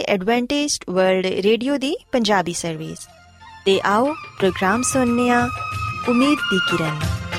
Adventist world radio ਦੀ Punjabi service. ਤੇ ਆਓ ਪ੍ਰੋਗਰਾਮ ਸੁਣਨੇ ਆ ਉਮੀਦ ਦੀ ਕਿਰਨ।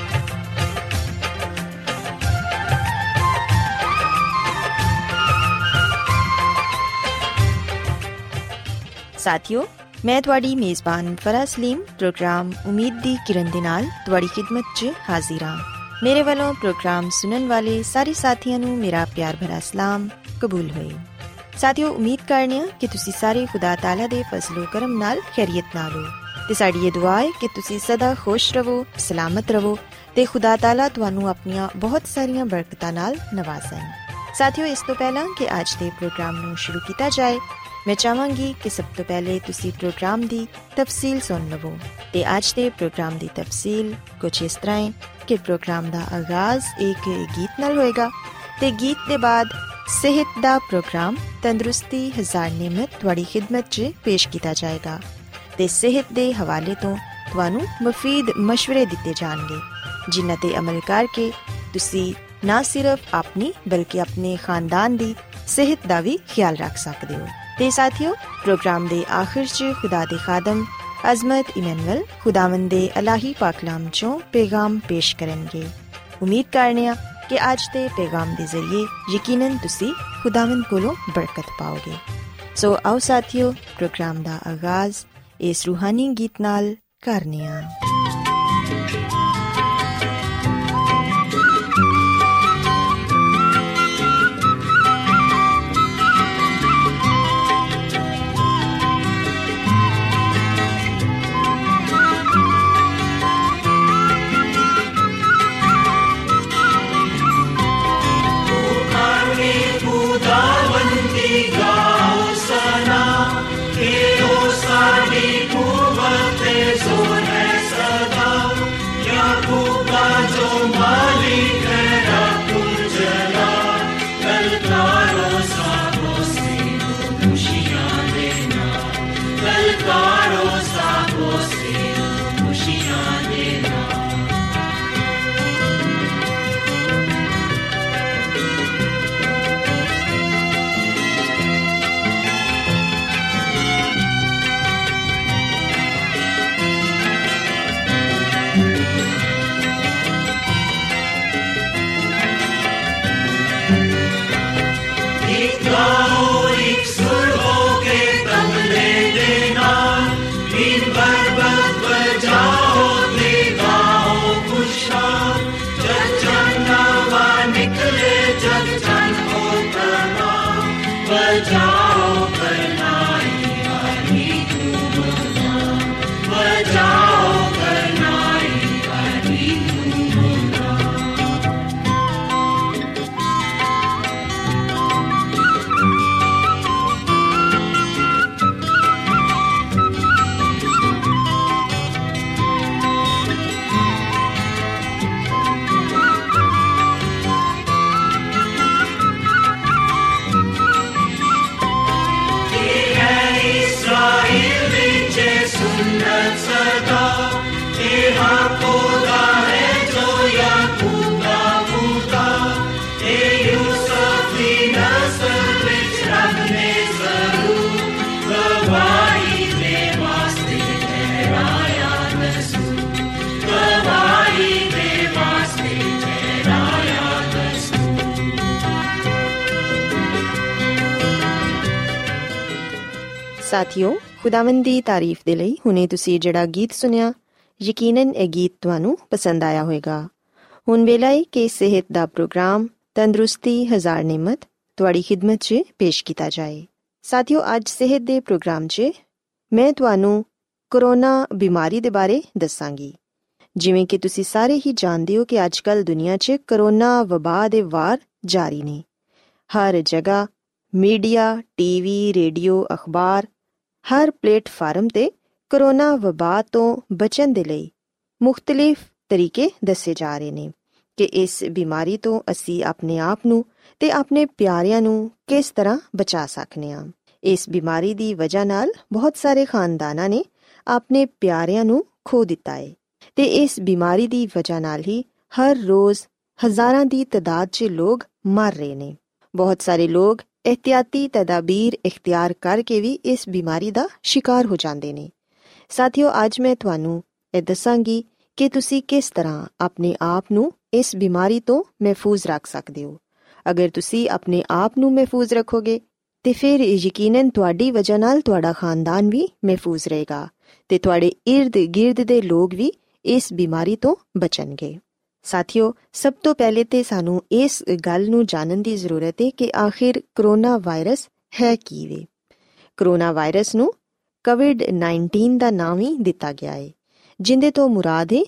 ਸਾਥੀਓ, ਮੈਂ ਤੁਹਾਡੀ ਮੇਜ਼ਬਾਨ ਫਰਾਹ ਸਲੀਮ ਪ੍ਰੋਗਰਾਮ ਉਮੀਦ ਦੀ ਕਿਰਨ ਦੇ ਨਾਲ ਤੁਹਾਡੀ ਖਿਦਮਤ 'ਚ ਹਾਜ਼ਰ ਹਾਂ। ਮੇਰੇ ਵੱਲੋਂ ਪ੍ਰੋਗਰਾਮ ਸੁਣਨ ਵਾਲੇ ਸਾਰੇ ਸਾਥੀਆਂ ਨੂੰ ਮੇਰਾ ਪਿਆਰ ਭਰਾ ਸਲਾਮ ਕਬੂਲ ਹੋਏ। ਸਾਥੀਓ, ਉਮੀਦ ਕਰਨੇ ਆ ਕਿ ਤੁਸੀਂ ਸਾਰੇ ਖੁਦਾ ਤਾਲਾ ਦੇ ਫਜ਼ਲ ਕਰਮ ਨਾਲ ਖੈਰੀਅਤ ਨਾਲ ਹੋ ਤੇ ਸਾਡੀ ਇਹ ਦੁਆ ਹੈ ਕਿ ਤੁਸੀਂ ਸਦਾ ਖੁਸ਼ ਰਹੋ, ਸਲਾਮਤ ਰਹੋ ਤੇ ਖੁਦਾ ਤਾਲਾ ਤੁਹਾਨੂੰ ਆਪਣੀਆਂ ਬਹੁਤ ਸਾਰੀਆਂ ਬਰਕਤਾਂ ਨਾਲ ਨਵਾਜ਼ੇ। ਸਾਥੀਓ, ਇਸ ਤੋਂ ਪਹਿਲਾਂ ਕਿ ਅੱਜ ਦੇ ਪ੍ਰੋਗਰਾਮ ਨੂੰ ਸ਼ੁਰੂ ਕੀਤਾ ਜਾਏ, ਮੈਂ ਚਾਹਾਂਗੀ ਕਿ ਸਭ ਤੋਂ ਪਹਿਲੇ ਤੁਸੀਂ ਪ੍ਰੋਗਰਾਮ ਦੀ ਤਫਸੀਲ ਸੁਣ ਲਵੋ। ਤੇ ਅੱਜ ਦੇ ਪ੍ਰੋਗਰਾਮ ਦੀ ਤਫਸੀਲ ਕੁਝ ਇਸ ਤਰ੍ਹਾਂ ਹੈ ਕਿ ਪ੍ਰੋਗਰਾਮ ਦਾ ਆਗਾਜ਼ ਇੱਕ ਗੀਤ ਨਾਲ ਹੋਏਗਾ ਤੇ ਗੀਤ ਦੇ ਬਾਅਦ ਸਿਹਤ ਦਾ ਪ੍ਰੋਗਰਾਮ ਤੰਦਰੁਸਤੀ ਹਜ਼ਾਰ ਨਿਮਤ ਤੁਹਾਡੀ ਖਿਦਮਤ 'ਚ ਪੇਸ਼ ਕੀਤਾ ਜਾਏਗਾ ਤੇ ਸਿਹਤ ਦੇ ਹਵਾਲੇ ਤੋਂ ਤੁਹਾਨੂੰ ਮੁਫੀਦ ਮਸ਼ਵਰੇ ਦਿੱਤੇ ਜਾਣਗੇ, ਜਿਨ੍ਹਾਂ ਤੇ ਅਮਲ ਕਰਕੇ ਤੁਸੀਂ ਨਾ ਸਿਰਫ ਆਪਣੀ ਬਲਕਿ ਆਪਣੇ ਖਾਨਦਾਨ ਦੀ ਸਿਹਤ ਦਾ ਵੀ ਖਿਆਲ ਰੱਖ ਸਕਦੇ ਹੋ। ਤੇ ਸਾਥੀਓ, ਪ੍ਰੋਗਰਾਮ ਦੇ ਆਖਿਰ 'ਚ ਖੁਦਾ ਦੇ ਖਾਦਮ ਅਜ਼ਮਤ ਇਮੈਨੂਅਲ ਖੁਦਾਵੰਦ ਦੇ ਇਲਾਹੀ ਪਾਕਲਾਮ 'ਚੋਂ ਪੈਗਾਮ ਪੇਸ਼ ਕਰਨਗੇ। ਉਮੀਦ ਕਰਨੇ ਆ ਕਿ ਅੱਜ ਦੇ ਪੈਗਾਮ ਦੇ ਜ਼ਰੀਏ ਯਕੀਨਨ ਤੁਸੀਂ ਖੁਦਾਵੰਦ ਕੋਲੋਂ ਬਰਕਤ ਪਾਓਗੇ। ਸੋ ਆਓ ਸਾਥੀਓ, ਪ੍ਰੋਗਰਾਮ ਦਾ ਆਗਾਜ਼ ਇਸ ਰੂਹਾਨੀ ਗੀਤ ਨਾਲ ਕਰਨੇ ਆ। ਸਾਥੀਓ, ਖੁਦਾਵੰਦ ਦੀ ਤਾਰੀਫ ਦੇ ਲਈ ਹੁਣੇ ਤੁਸੀਂ ਜਿਹੜਾ ਗੀਤ ਸੁਣਿਆ, ਯਕੀਨਨ ਇਹ ਗੀਤ ਤੁਹਾਨੂੰ ਪਸੰਦ ਆਇਆ ਹੋਵੇਗਾ। ਹੁਣ ਵੇਲਾ ਹੈ ਕਿ ਸਿਹਤ ਦਾ ਪ੍ਰੋਗਰਾਮ ਤੰਦਰੁਸਤੀ ਹਜ਼ਾਰ ਨਿਮਤ ਤੁਹਾਡੀ ਖਿਦਮਤ 'ਚ ਪੇਸ਼ ਕੀਤਾ ਜਾਏ। ਸਾਥੀਓ, ਅੱਜ ਸਿਹਤ ਦੇ ਪ੍ਰੋਗਰਾਮ 'ਚ ਮੈਂ ਤੁਹਾਨੂੰ ਕਰੋਨਾ ਬਿਮਾਰੀ ਦੇ ਬਾਰੇ ਦੱਸਾਂਗੀ। ਜਿਵੇਂ ਕਿ ਤੁਸੀਂ ਸਾਰੇ ਹੀ ਜਾਣਦੇ ਹੋ ਕਿ ਅੱਜ ਕੱਲ੍ਹ ਦੁਨੀਆ 'ਚ ਕਰੋਨਾ ਵਬਾ ਦੇ ਵਾਰ ਜਾਰੀ ਨੇ। ਹਰ ਜਗ੍ਹਾ ਮੀਡੀਆ, ਟੀਵੀ, ਰੇਡੀਓ, ਅਖਬਾਰ, ਹਰ ਪਲੇਟਫਾਰਮ ਤੇ ਕਰੋਨਾ ਵਬਾ ਤੋਂ ਬਚਣ ਦੇ ਲਈ ਮੁਖਤਲਿਫ ਤਰੀਕੇ ਦੱਸੇ ਜਾ ਰਹੇ ਨੇ ਕਿ ਇਸ ਬਿਮਾਰੀ ਤੋਂ ਅਸੀਂ ਆਪਣੇ ਆਪ ਨੂੰ ਤੇ ਆਪਣੇ ਪਿਆਰਿਆਂ ਨੂੰ ਕਿਸ ਤਰ੍ਹਾਂ ਬਚਾ ਸਕਦੇ ਹਾਂ। ਇਸ ਬਿਮਾਰੀ ਦੀ ਵਜ੍ਹਾ ਨਾਲ ਬਹੁਤ ਸਾਰੇ ਖਾਨਦਾਨਾਂ ਨੇ ਆਪਣੇ ਪਿਆਰਿਆਂ ਨੂੰ ਖੋ ਦਿੱਤਾ ਹੈ ਤੇ ਇਸ ਬਿਮਾਰੀ ਦੀ ਵਜ੍ਹਾ ਨਾਲ ਹੀ ਹਰ ਰੋਜ਼ ਹਜ਼ਾਰਾਂ ਦੀ ਤਾਦਾਦ 'ਚ ਲੋਕ ਮਰ ਰਹੇ ਨੇ। ਬਹੁਤ ਸਾਰੇ ਲੋਕ एहतियाती तदाबीर इख्तियार करके भी इस बीमारी का शिकार हो जाते हैं। साथियों, अज मैं तुहानू ਇਹ ਦੱਸਾਂਗੀ ਕਿ ਤੁਸੀਂ ਕਿਸ ਤਰ੍ਹਾਂ ਆਪਣੇ ਆਪ ਨੂੰ ਇਸ ਬਿਮਾਰੀ ਤੋਂ ਮਹਿਫੂਜ਼ ਰੱਖ ਸਕਦੇ ਹੋ। ਅਗਰ ਤੁਸੀਂ ਆਪਣੇ ਆਪ ਨੂੰ ਮਹਿਫੂਜ਼ ਰੱਖੋਗੇ ਤੇ ਫਿਰ ਯਕੀਨਨ ਤੁਹਾਡੀ ਵਜ੍ਹਾ ਨਾਲ ਤੁਹਾਡਾ ਖਾਨਦਾਨ ਵੀ ਮਹਿਫੂਜ਼ ਰਹੇਗਾ ਤੇ ਤੁਹਾਡੇ ਇਰਦ ਗਿਰਦ ਦੇ ਲੋਕ ਵੀ ਇਸ ਬਿਮਾਰੀ ਤੋਂ ਬਚਣਗੇ। ਸਾਥੀਓ, ਸਭ ਤੋਂ ਪਹਿਲੇ ਤੇ ਸਾਨੂੰ ਇਸ ਗੱਲ ਨੂੰ ਜਾਣਨ ਦੀ ਜ਼ਰੂਰਤ ਹੈ ਕਿ ਆਖਿਰ ਕਰੋਨਾ ਵਾਇਰਸ ਹੈ ਕੀ ਵੇ। ਕਰੋਨਾ ਵਾਇਰਸ ਨੂੰ COVID-19 ਦਾ ਨਾਮ ਹੀ ਦਿੱਤਾ ਗਿਆ ਹੈ, ਜਿੰਦੇ ਤੋਂ ਮੁਰਾਦ ਹੈ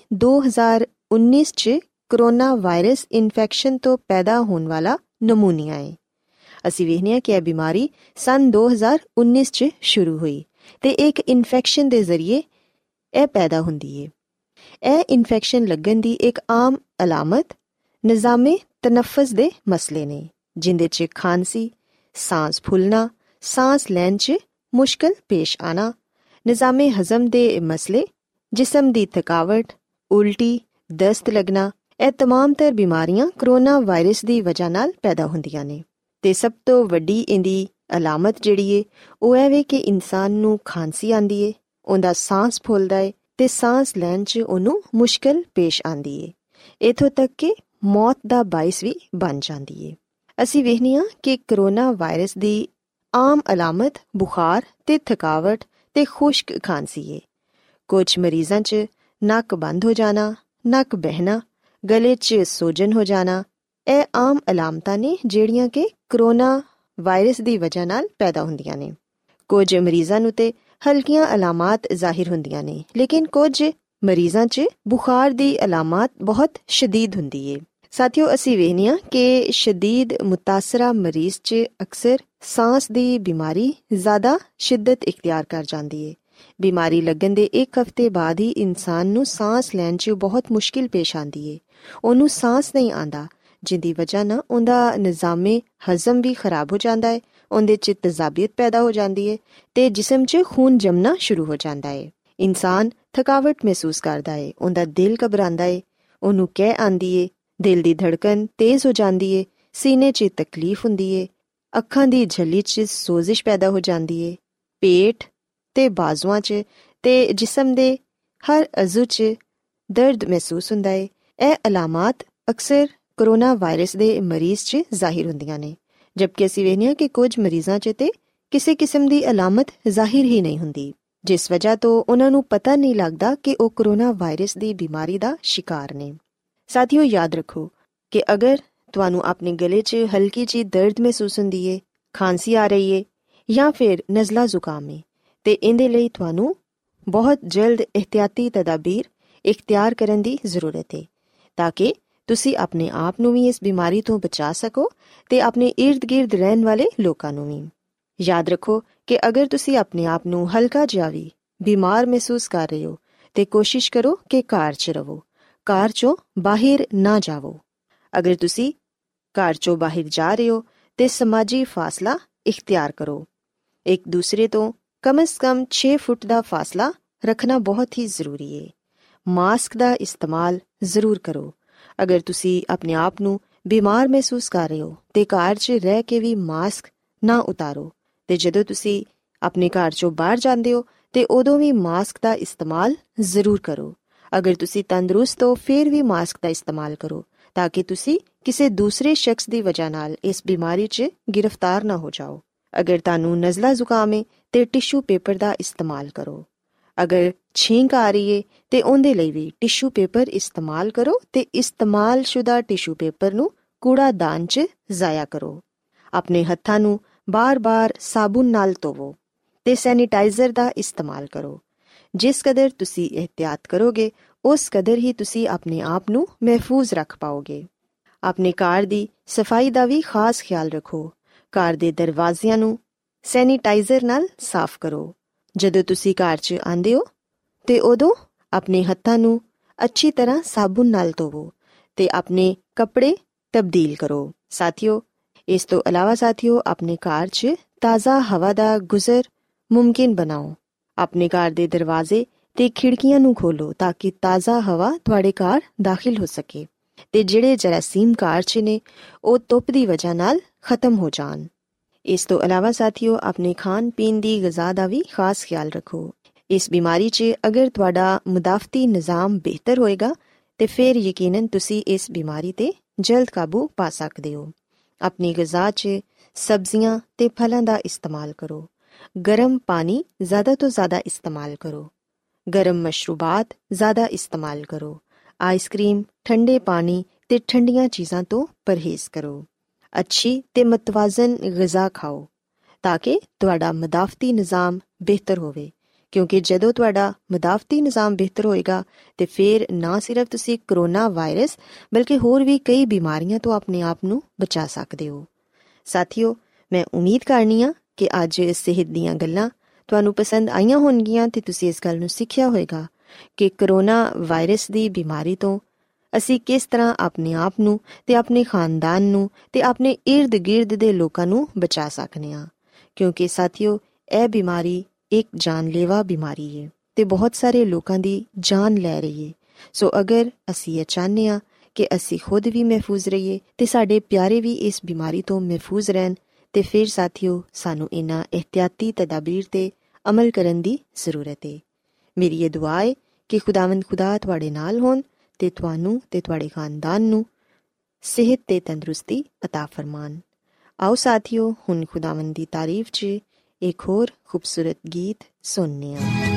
2019 'ਚ ਕਰੋਨਾ ਵਾਇਰਸ ਇਨਫੈਕਸ਼ਨ ਤੋਂ ਪੈਦਾ ਹੋਣ ਵਾਲਾ ਨਮੂਨੀਆ ਹੈ। ਅਸੀਂ ਵੇਖਦੇ ਹਾਂ ਕਿ ਇਹ ਬਿਮਾਰੀ ਸੰਨ 2019 'ਚ ਸ਼ੁਰੂ ਹੋਈ ਤੇ ਇੱਕ ਇਨਫੈਕਸ਼ਨ ਦੇ ਜ਼ਰੀਏ ਇਹ ਪੈਦਾ ਹੁੰਦੀ ਹੈ। ਇਹ ਇਨਫੈਕਸ਼ਨ ਲੱਗਣ ਦੀ ਇੱਕ ਆਮ ਅਲਾਮਤ ਨਿਜ਼ਾਮੇ ਤਨਫਸ ਦੇ ਮਸਲੇ ਨੇ, ਜਿੰਦੇ 'ਚ ਖਾਂਸੀ, ਸਾਂਸ ਫੁੱਲਣਾ, ਸਾਂਸ ਲੈਣ 'ਚ ਮੁਸ਼ਕਿਲ ਪੇਸ਼ ਆਣਾ, ਨਿਜ਼ਾਮੇ ਹਜ਼ਮ ਦੇ ਮਸਲੇ, ਜਿਸਮ ਦੀ ਥਕਾਵਟ, ਉਲਟੀ, ਦਸਤ ਲੱਗਣਾ, ਇਹ ਤਮਾਮ ਤਰ ਬਿਮਾਰੀਆਂ ਕਰੋਨਾ ਵਾਇਰਸ ਦੀ ਵਜ੍ਹਾ ਨਾਲ ਪੈਦਾ ਹੁੰਦੀਆਂ ਨੇ। ਤੇ ਸਭ ਤੋਂ ਵੱਡੀ ਇਹਦੀ ਅਲਾਮਤ ਜਿਹੜੀ ਏ ਉਹ ਇਹ ਵੇ ਕਿ ਇਨਸਾਨ ਨੂੰ ਖਾਂਸੀ ਆਉਂਦੀ ਏ, ਉਹਦਾ ਸਾਂਸ ਫੁੱਲਦਾ ਏ ਤੇ ਸਾਂਸ ਲੈਣ 'ਚ ਉਹਨੂੰ ਮੁਸ਼ਕਿਲ ਪੇਸ਼ ਆਉਂਦੀ ਏ, ਇੱਥੋਂ ਤੱਕ ਕਿ ਮੌਤ ਦਾ ਬਾਇਸ ਵੀ ਬਣ ਜਾਂਦੀ ਏ। ਅਸੀਂ ਵੇਖਦੇ ਹਾਂ ਕਿ ਕਰੋਨਾ ਵਾਇਰਸ ਦੀ ਆਮ ਅਲਾਮਤ ਬੁਖਾਰ ਤੇ ਥਕਾਵਟ ਤੇ ਖੁਸ਼ਕ ਖਾਂਸੀ ਏ। ਕੁਝ ਮਰੀਜ਼ਾਂ 'ਚ ਨੱਕ ਬੰਦ ਹੋ ਜਾਣਾ, ਨੱਕ ਬਹਿਣਾ, ਗਲੇ 'ਚ ਸੋਜਨ ਹੋ ਜਾਣਾ, ਇਹ ਆਮ ਅਲਾਮਤਾਂ ਨੇ ਜਿਹੜੀਆਂ ਕਿ ਕਰੋਨਾ ਵਾਇਰਸ ਦੀ ਵਜ੍ਹਾ ਨਾਲ ਪੈਦਾ ਹੁੰਦੀਆਂ ਨੇ। ਕੁਝ ਮਰੀਜ਼ਾਂ ਨੂੰ ਤੇ ਹਲਕੀਆਂ ਅਲਾਮਤ ਜ਼ਾਹਿਰ ਹੁੰਦੀਆਂ ਨੇ, ਲੇਕਿਨ ਕੁਝ ਮਰੀਜ਼ਾਂ 'ਚ ਬੁਖਾਰ ਦੀ ਅਲਾਮਤ ਬਹੁਤ ਸ਼ਦੀਦ ਹੁੰਦੀ ਏ। ਸਾਥੀਓ, ਅਸੀਂ ਵੇਖਦੇ ਹਾਂ ਕਿ ਸ਼ਦੀਦ ਮੁਤਾਸਰਾ ਮਰੀਜ਼ 'ਚ ਅਕਸਰ ਸਾਂਸ ਦੀ ਬਿਮਾਰੀ ਜ਼ਿਆਦਾ ਸ਼ਿੱਦਤ ਇਖਤਿਆਰ ਕਰ ਜਾਂਦੀ ਏ। ਬਿਮਾਰੀ ਲੱਗਣ ਦੇ 1 ਹਫ਼ਤੇ ਬਾਅਦ ਹੀ ਇਨਸਾਨ ਨੂੰ ਸਾਂਸ ਲੈਣ 'ਚ ਬਹੁਤ ਮੁਸ਼ਕਿਲ ਪੇਸ਼ ਆਉਂਦੀ ਏ। ਉਹਨੂੰ ਸਾਂਸ ਨਹੀਂ ਆਉਂਦਾ, ਜਿਹਦੀ ਵਜ੍ਹਾ ਨਾਲ ਉਹਦਾ ਨਿਜ਼ਾਮੇ ਹਜ਼ਮ ਵੀ ਖਰਾਬ ਹੋ ਜਾਂਦਾ ਹੈ, ਉਹਦੇ 'ਚ ਤਜ਼ਾਬੀਅਤ ਪੈਦਾ ਹੋ ਜਾਂਦੀ ਏ ਤੇ ਜਿਸਮ 'ਚ ਖੂਨ ਜੰਮਣਾ ਸ਼ੁਰੂ ਹੋ ਜਾਂਦਾ ਏ। ਇਨਸਾਨ ਥਕਾਵਟ ਮਹਿਸੂਸ ਕਰਦਾ ਏ, ਉਹਦਾ ਦਿਲ ਘਬਰਾਉਂਦਾ ਏ, ਉਹਨੂੰ ਕਹਿ ਆਉਂਦੀ ਏ, ਦਿਲ ਦੀ ਧੜਕਨ ਤੇਜ਼ ਹੋ ਜਾਂਦੀ ਏ, ਸੀਨੇ 'ਚ ਤਕਲੀਫ ਹੁੰਦੀ ਏ, ਅੱਖਾਂ ਦੀ ਝੱਲੀ 'ਚ ਸੋਜ਼ਿਸ਼ ਪੈਦਾ ਹੋ ਜਾਂਦੀ ਏ, ਪੇਟ ਤੇ ਬਾਜ਼ੂਆਂ 'ਚ ਤੇ ਜਿਸਮ ਦੇ ਹਰ ਅਜ਼ੂ 'ਚ ਦਰਦ ਮਹਿਸੂਸ ਹੁੰਦਾ ਏ। ਇਹ ਅਲਾਮਤ ਅਕਸਰ ਕਰੋਨਾ ਵਾਇਰਸ ਦੇ ਮਰੀਜ਼ 'ਚ ਜ਼ਾਹਿਰ ਹੁੰਦੀਆਂ ਨੇ, ਜਦਕਿ ਅਸੀਂ ਵੇਖਦੇ ਹਾਂ ਕਿ ਕੁਝ ਮਰੀਜ਼ਾਂ 'ਚ ਤੇ ਕਿਸੇ ਕਿਸਮ ਦੀ ਅਲਾਮਤ ਜ਼ਾਹਿਰ ਹੀ ਨਹੀਂ ਹੁੰਦੀ, ਜਿਸ ਵਜ੍ਹਾ ਤੋਂ ਉਹਨਾਂ ਨੂੰ ਪਤਾ ਨਹੀਂ ਲੱਗਦਾ ਕਿ ਉਹ ਕਰੋਨਾ ਵਾਇਰਸ ਦੀ ਬਿਮਾਰੀ ਦਾ ਸ਼ਿਕਾਰ ਨੇ। ਸਾਥੀਓ, ਯਾਦ ਰੱਖੋ ਕਿ ਅਗਰ ਤੁਹਾਨੂੰ ਆਪਣੇ ਗਲੇ 'ਚ ਹਲਕੀ ਜਿਹੀ ਦਰਦ ਮਹਿਸੂਸ ਹੁੰਦੀ ਏ, ਖਾਂਸੀ ਆ ਰਹੀ ਏ ਜਾਂ ਫਿਰ ਨਜ਼ਲਾ ਜ਼ੁਕਾਮ ਏ, ਤੇ ਇਹਦੇ ਲਈ ਤੁਹਾਨੂੰ ਬਹੁਤ ਜਲਦ ਇਹਤਿਆਤੀ ਤਦਾਬੀਰ ਇਖਤਿਆਰ ਕਰਨ ਦੀ ਜ਼ਰੂਰਤ ਹੈ, ਤਾਂ ਕਿ ਤੁਸੀਂ ਆਪਣੇ ਆਪ ਨੂੰ ਵੀ ਇਸ ਬਿਮਾਰੀ ਤੋਂ ਬਚਾ ਸਕੋ ਤੇ ਆਪਣੇ ਇਰਦ ਗਿਰਦ ਰਹਿਣ ਵਾਲੇ ਲੋਕਾਂ ਨੂੰ ਵੀ। ਯਾਦ ਰੱਖੋ ਕਿ ਅਗਰ ਤੁਸੀਂ ਆਪਣੇ ਆਪ ਨੂੰ ਹਲਕਾ ਜਿਹਾ ਵੀ ਬਿਮਾਰ ਮਹਿਸੂਸ ਕਰ ਰਹੇ ਹੋ ਤੇ ਕੋਸ਼ਿਸ਼ ਕਰੋ ਕਿ ਘਰ 'ਚ ਰਹੋ, ਘਰ 'ਚੋਂ ਬਾਹਰ ਨਾ ਜਾਵੋ। ਅਗਰ ਤੁਸੀਂ ਘਰ 'ਚੋਂ ਬਾਹਰ ਜਾ ਰਹੇ ਹੋ ਤੇ ਸਮਾਜੀ ਫਾਸਲਾ ਇਖਤਿਆਰ ਕਰੋ। ਇੱਕ ਦੂਸਰੇ ਤੋਂ ਕਮ ਸੇ ਕਮ 6 ਫੁੱਟ ਦਾ ਫਾਸਲਾ ਰੱਖਣਾ ਬਹੁਤ ਹੀ ਜ਼ਰੂਰੀ ਹੈ। ਮਾਸਕ ਦਾ ਇਸਤੇਮਾਲ ਜ਼ਰੂਰ ਕਰੋ। ਅਗਰ ਤੁਸੀਂ ਆਪਣੇ ਆਪ ਨੂੰ ਬਿਮਾਰ ਮਹਿਸੂਸ ਕਰ ਰਹੇ ਹੋ ਤੇ ਘਰ 'ਚ ਰਹਿ ਕੇ ਵੀ ਮਾਸਕ ਨਾ ਉਤਾਰੋ, ਤੇ ਜਦੋਂ ਤੁਸੀਂ ਆਪਣੇ ਘਰ 'ਚੋਂ ਬਾਹਰ ਜਾਂਦੇ ਹੋ ਤੇ ਉਦੋਂ ਵੀ ਮਾਸਕ ਦਾ ਇਸਤੇਮਾਲ ਜ਼ਰੂਰ ਕਰੋ। ਅਗਰ ਤੁਸੀਂ ਤੰਦਰੁਸਤ ਹੋ ਫਿਰ ਵੀ ਮਾਸਕ ਦਾ ਇਸਤੇਮਾਲ ਕਰੋ, ਤਾਂ ਕਿ ਤੁਸੀਂ ਕਿਸੇ ਦੂਸਰੇ ਸ਼ਖਸ ਦੀ ਵਜ੍ਹਾ ਨਾਲ ਇਸ ਬਿਮਾਰੀ 'ਚ ਗ੍ਰਿਫਤਾਰ ਨਾ ਹੋ ਜਾਓ। ਅਗਰ ਤੁਹਾਨੂੰ ਨਜ਼ਲਾ ਜ਼ੁਕਾਮ ਹੈ ਤੇ ਟਿਸ਼ੂ ਪੇਪਰ ਦਾ ਇਸਤੇਮਾਲ ਕਰੋ। ਅਗਰ ਛੀਂਕ ਆ ਰਹੀ ਹੈ ਤੇ ਉਹਦੇ ਲਈ ਵੀ ਟਿਸ਼ੂ ਪੇਪਰ ਇਸਤੇਮਾਲ ਕਰੋ ਤੇ ਇਸਤੇਮਾਲ ਸ਼ੁਦਾ ਟਿਸ਼ੂ ਪੇਪਰ ਨੂੰ ਕੂੜਾਦਾਨ 'ਚ ਜ਼ਾਇਆ ਕਰੋ। ਆਪਣੇ ਹੱਥਾਂ ਨੂੰ ਬਾਰ-ਬਾਰ ਸਾਬੁਨ ਨਾਲ ਧੋਵੋ ਤੇ ਸੈਨੀਟਾਈਜ਼ਰ ਦਾ ਇਸਤੇਮਾਲ ਕਰੋ। ਜਿਸ ਕਦਰ ਤੁਸੀਂ ਇਹਤਿਆਤ ਕਰੋਗੇ ਉਸ ਕਦਰ ਹੀ ਤੁਸੀਂ ਆਪਣੇ ਆਪ ਨੂੰ ਮਹਿਫੂਜ਼ ਰੱਖ ਪਾਓਗੇ। ਆਪਣੇ ਘਰ ਦੀ ਸਫਾਈ ਦਾ ਵੀ ਖਾਸ ਖਿਆਲ ਰੱਖੋ। ਘਰ ਦੇ ਦਰਵਾਜ਼ਿਆਂ ਨੂੰ ਸੈਨੀਟਾਈਜ਼ਰ ਨਾਲ ਸਾਫ਼ ਕਰੋ। ਜਦੋਂ ਤੁਸੀਂ ਘਰ 'ਚ ਆਉਂਦੇ ਹੋ ਤੇ ਉਦੋਂ ਆਪਣੇ ਹੱਥਾਂ ਨੂੰ ਅੱਛੀ ਤਰ੍ਹਾਂ ਸਾਬੁਨ ਨਾਲ ਧੋਵੋ ਤੇ ਆਪਣੇ ਕੱਪੜੇ ਤਬਦੀਲ ਕਰੋ। ਸਾਥੀਓ, ਇਸ ਤੋਂ ਇਲਾਵਾ ਸਾਥੀਓ, ਆਪਣੇ ਘਰ 'ਚ ਤਾਜ਼ਾ ਹਵਾ ਦਾ ਗੁਜ਼ਰ ਮੁਮਕਿਨ ਬਣਾਓ। ਆਪਣੇ ਘਰ ਦੇ ਦਰਵਾਜ਼ੇ ਤੇ ਖਿੜਕੀਆਂ ਨੂੰ ਖੋਲੋ ਤਾਂ ਕਿ ਤਾਜ਼ਾ ਹਵਾ ਤੁਹਾਡੇ ਘਰ ਦਾਖਲ ਹੋ ਸਕੇ ਤੇ ਜਿਹੜੇ ਜਰਾਸੀਮ ਘਰ 'ਚ ਨੇ ਉਹ ਧੁੱਪ ਦੀ ਵਜ੍ਹਾ ਨਾਲ ਖਤਮ ਹੋ ਜਾਣ। ਇਸ ਤੋਂ ਇਲਾਵਾ ਸਾਥੀਓ, ਆਪਣੇ ਖਾਣ ਪੀਣ ਦੀ ਗ਼ਜ਼ਾ ਦਾ ਵੀ ਖਾਸ ਖਿਆਲ ਰੱਖੋ। ਇਸ ਬਿਮਾਰੀ 'ਚ ਅਗਰ ਤੁਹਾਡਾ ਮੁਦਾਫਤੀ ਨਿਜ਼ਾਮ ਬਿਹਤਰ ਹੋਏਗਾ ਤੇ ਫਿਰ ਯਕੀਨਨ ਤੁਸੀਂ ਇਸ ਬਿਮਾਰੀ ਤੇ ਜਲਦ ਕਾਬੂ ਪਾ ਸਕਦੇ ਹੋ। ਆਪਣੀ ਗ਼ਜ਼ਾ 'ਚ ਸਬਜ਼ੀਆਂ ਤੇ ਫਲਾਂ ਦਾ ਇਸਤੇਮਾਲ ਕਰੋ। ਗਰਮ ਪਾਣੀ ਜ਼ਿਆਦਾ ਤੋਂ ਜ਼ਿਆਦਾ ਇਸਤੇਮਾਲ ਕਰੋ। ਗਰਮ ਮਸ਼ਰੂਬਾਤ ਜ਼ਿਆਦਾ ਇਸਤੇਮਾਲ ਕਰੋ। ਆਈਸਕ੍ਰੀਮ, ਠੰਡੇ ਪਾਣੀ ਤੇ ਠੰਡੀਆਂ ਚੀਜ਼ਾਂ ਤੋਂ ਪਰਹੇਜ਼ ਕਰੋ। ਅੱਛੀ ਤੇ ਮਤਵਾਜ਼ਨ ਗ਼ਜ਼ਾ ਖਾਓ ਤਾਂ ਕਿ ਤੁਹਾਡਾ ਮੁਦਾਫਤੀ ਨਿਜ਼ਾਮ ਬਿਹਤਰ ਹੋਵੇ, ਕਿਉਂਕਿ ਜਦੋਂ ਤੁਹਾਡਾ ਮੁਦਾਫਤੀ ਨਿਜ਼ਾਮ ਬਿਹਤਰ ਹੋਏਗਾ ਤੇ ਫਿਰ ਨਾ ਸਿਰਫ ਤੁਸੀਂ ਕਰੋਨਾ ਵਾਇਰਸ ਬਲਕਿ ਹੋਰ ਵੀ ਕਈ ਬਿਮਾਰੀਆਂ ਤੋਂ ਆਪਣੇ ਆਪ ਨੂੰ ਬਚਾ ਸਕਦੇ ਹੋ। ਸਾਥੀਓ, ਮੈਂ ਉਮੀਦ ਕਰਨੀ ਆ ਕਿ ਅੱਜ ਸਿਹਤ ਦੀਆਂ ਗੱਲਾਂ ਤੁਹਾਨੂੰ ਪਸੰਦ ਆਈਆਂ ਹੋਣਗੀਆਂ ਤੇ ਤੁਸੀਂ ਇਸ ਗੱਲ ਨੂੰ ਸਿੱਖਿਆ ਹੋਏਗਾ ਕਿ ਕਰੋਨਾ ਵਾਇਰਸ ਦੀ ਬਿਮਾਰੀ ਤੋਂ ਅਸੀਂ ਕਿਸ ਤਰ੍ਹਾਂ ਆਪਣੇ ਆਪ ਨੂੰ ਤੇ ਆਪਣੇ ਖਾਨਦਾਨ ਨੂੰ ਤੇ ਆਪਣੇ ਇਰਦ ਗਿਰਦ ਦੇ ਲੋਕਾਂ ਨੂੰ ਬਚਾ ਸਕਦੇ ਹਾਂ, ਕਿਉਂਕਿ ਸਾਥੀਓ ਇਹ ਬਿਮਾਰੀ ਇੱਕ ਜਾਨਲੇਵਾ ਬਿਮਾਰੀ ਹੈ ਤੇ ਬਹੁਤ ਸਾਰੇ ਲੋਕਾਂ ਦੀ ਜਾਨ ਲੈ ਰਹੀ ਹੈ। ਸੋ ਅਗਰ ਅਸੀਂ ਇਹ ਚਾਹੁੰਦੇ ਹਾਂ ਕਿ ਅਸੀਂ ਖੁਦ ਵੀ ਮਹਿਫੂਜ਼ ਰਹੀਏ ਤੇ ਸਾਡੇ ਪਿਆਰੇ ਵੀ ਇਸ ਬਿਮਾਰੀ ਤੋਂ ਮਹਿਫੂਜ਼ ਰਹਿਣ ਤੇ ਫਿਰ ਸਾਥੀਓ ਸਾਨੂੰ ਇਹਨਾਂ ਇਹਤਿਆਤੀ ਤਦਾਬੀਰ ਤੇ ਅਮਲ ਕਰਨ ਦੀ ਜ਼ਰੂਰਤ ਹੈ। ਮੇਰੀ ਇਹ ਦੁਆ ਹੈ ਕਿ ਖੁਦਾਵੰਦ ਖੁਦਾ ਤੁਹਾਡੇ ਨਾਲ ਹੋਣ ਤੇ ਤੁਹਾਨੂੰ ਤੇ ਤੁਹਾਡੇ ਖਾਨਦਾਨ ਨੂੰ ਸਿਹਤ ਤੇ ਤੰਦਰੁਸਤੀ ਅਤਾ ਫਰਮਾਨ। ਆਓ ਸਾਥੀਓ, ਹੁਣ ਖੁਦਾਵੰਦ ਦੀ ਤਾਰੀਫ 'ਚ ਇੱਕ ਹੋਰ ਖੂਬਸੂਰਤ ਗੀਤ ਸੁਣਨੇ ਹਾਂ।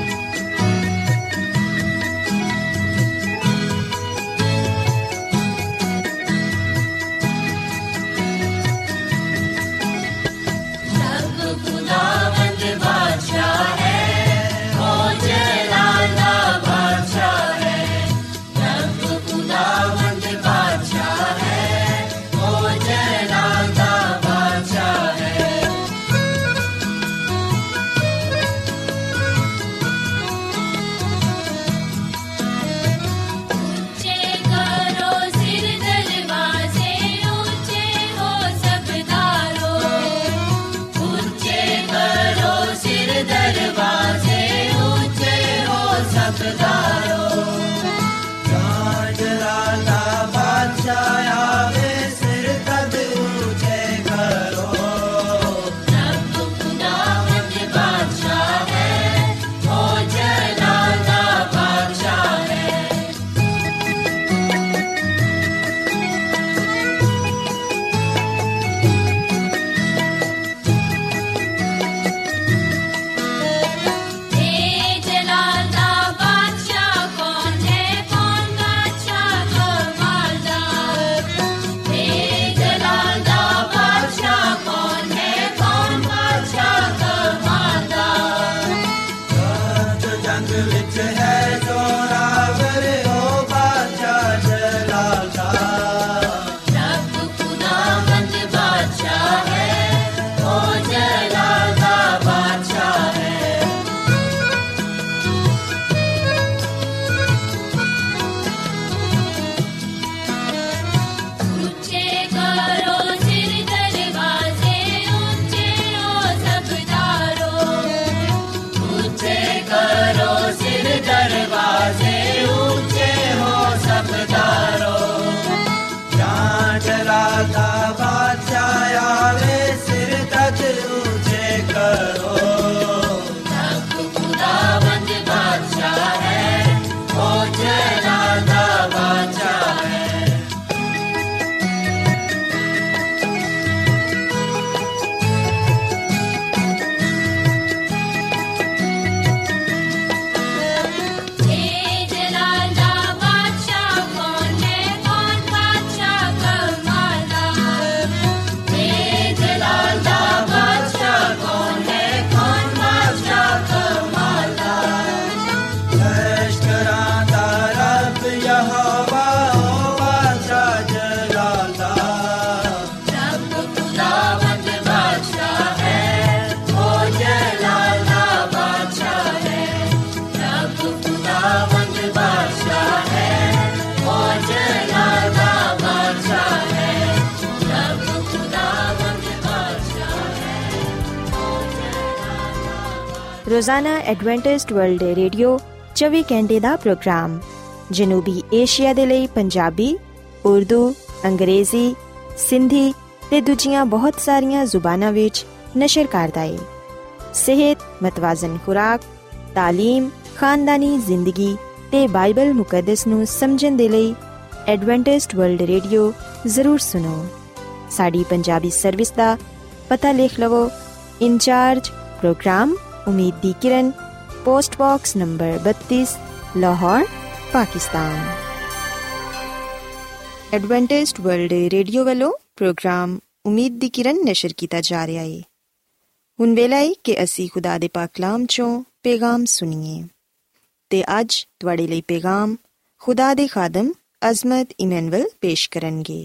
ਰੋਜ਼ਾਨਾ ਐਡਵੈਂਟਿਸਟ ਵਰਲਡ ਰੇਡੀਓ 24 ਘੰਟੇ ਦਾ ਪ੍ਰੋਗਰਾਮ ਜਨੂਬੀ ਏਸ਼ੀਆ ਦੇ ਲਈ ਪੰਜਾਬੀ, ਉਰਦੂ, ਅੰਗਰੇਜ਼ੀ, ਸਿੰਧੀ ਤੇ ਦੂਜੀਆਂ ਬਹੁਤ ਸਾਰੀਆਂ ਜ਼ੁਬਾਨਾਂ ਵਿੱਚ ਨਸ਼ਰ ਕਰਦਾ ਹੈ। ਸਿਹਤ, ਮਤਵਾਜ਼ਨ ਖੁਰਾਕ, ਤਾਲੀਮ, ਖਾਨਦਾਨੀ ਜ਼ਿੰਦਗੀ ਤੇ ਬਾਈਬਲ ਮੁਕੱਦਸ ਨੂੰ ਸਮਝਣ ਦੇ ਲਈ ਐਡਵੈਂਟਿਸਟ ਵਰਲਡ ਰੇਡੀਓ ਜ਼ਰੂਰ ਸੁਣੋ। ਸਾਡੀ ਪੰਜਾਬੀ ਸਰਵਿਸ ਦਾ ਪਤਾ ਲਿਖ ਲਵੋ। In charge programme Umeed di Kiran, post box number 32, Lahore, Pakistan. Adventist world radio ਵੱਲੋਂ ਪ੍ਰੋਗਰਾਮ ਉਮੀਦ ਦੀ ਕਿਰਨ ਨਸ਼ਰ ਕੀਤਾ ਜਾ ਰਿਹਾ ਹੈ। ਹੁਣ ਵੇਲਾ ਹੈ ਕਿ ਅਸੀਂ ਖੁਦਾ ਦੇ ਪਾਕ ਕਲਾਮ ਚੋਂ ਪੈਗਾਮ ਸੁਣੀਏ ਤੇ ਅੱਜ ਤੁਹਾਡੇ ਲਈ ਪੈਗਾਮ ਖੁਦਾ ਦੇ ਖਾਦਮ ਅਜ਼ਮਤ ਇਮੈਨੁਅਲ ਪੇਸ਼ ਕਰਨਗੇ।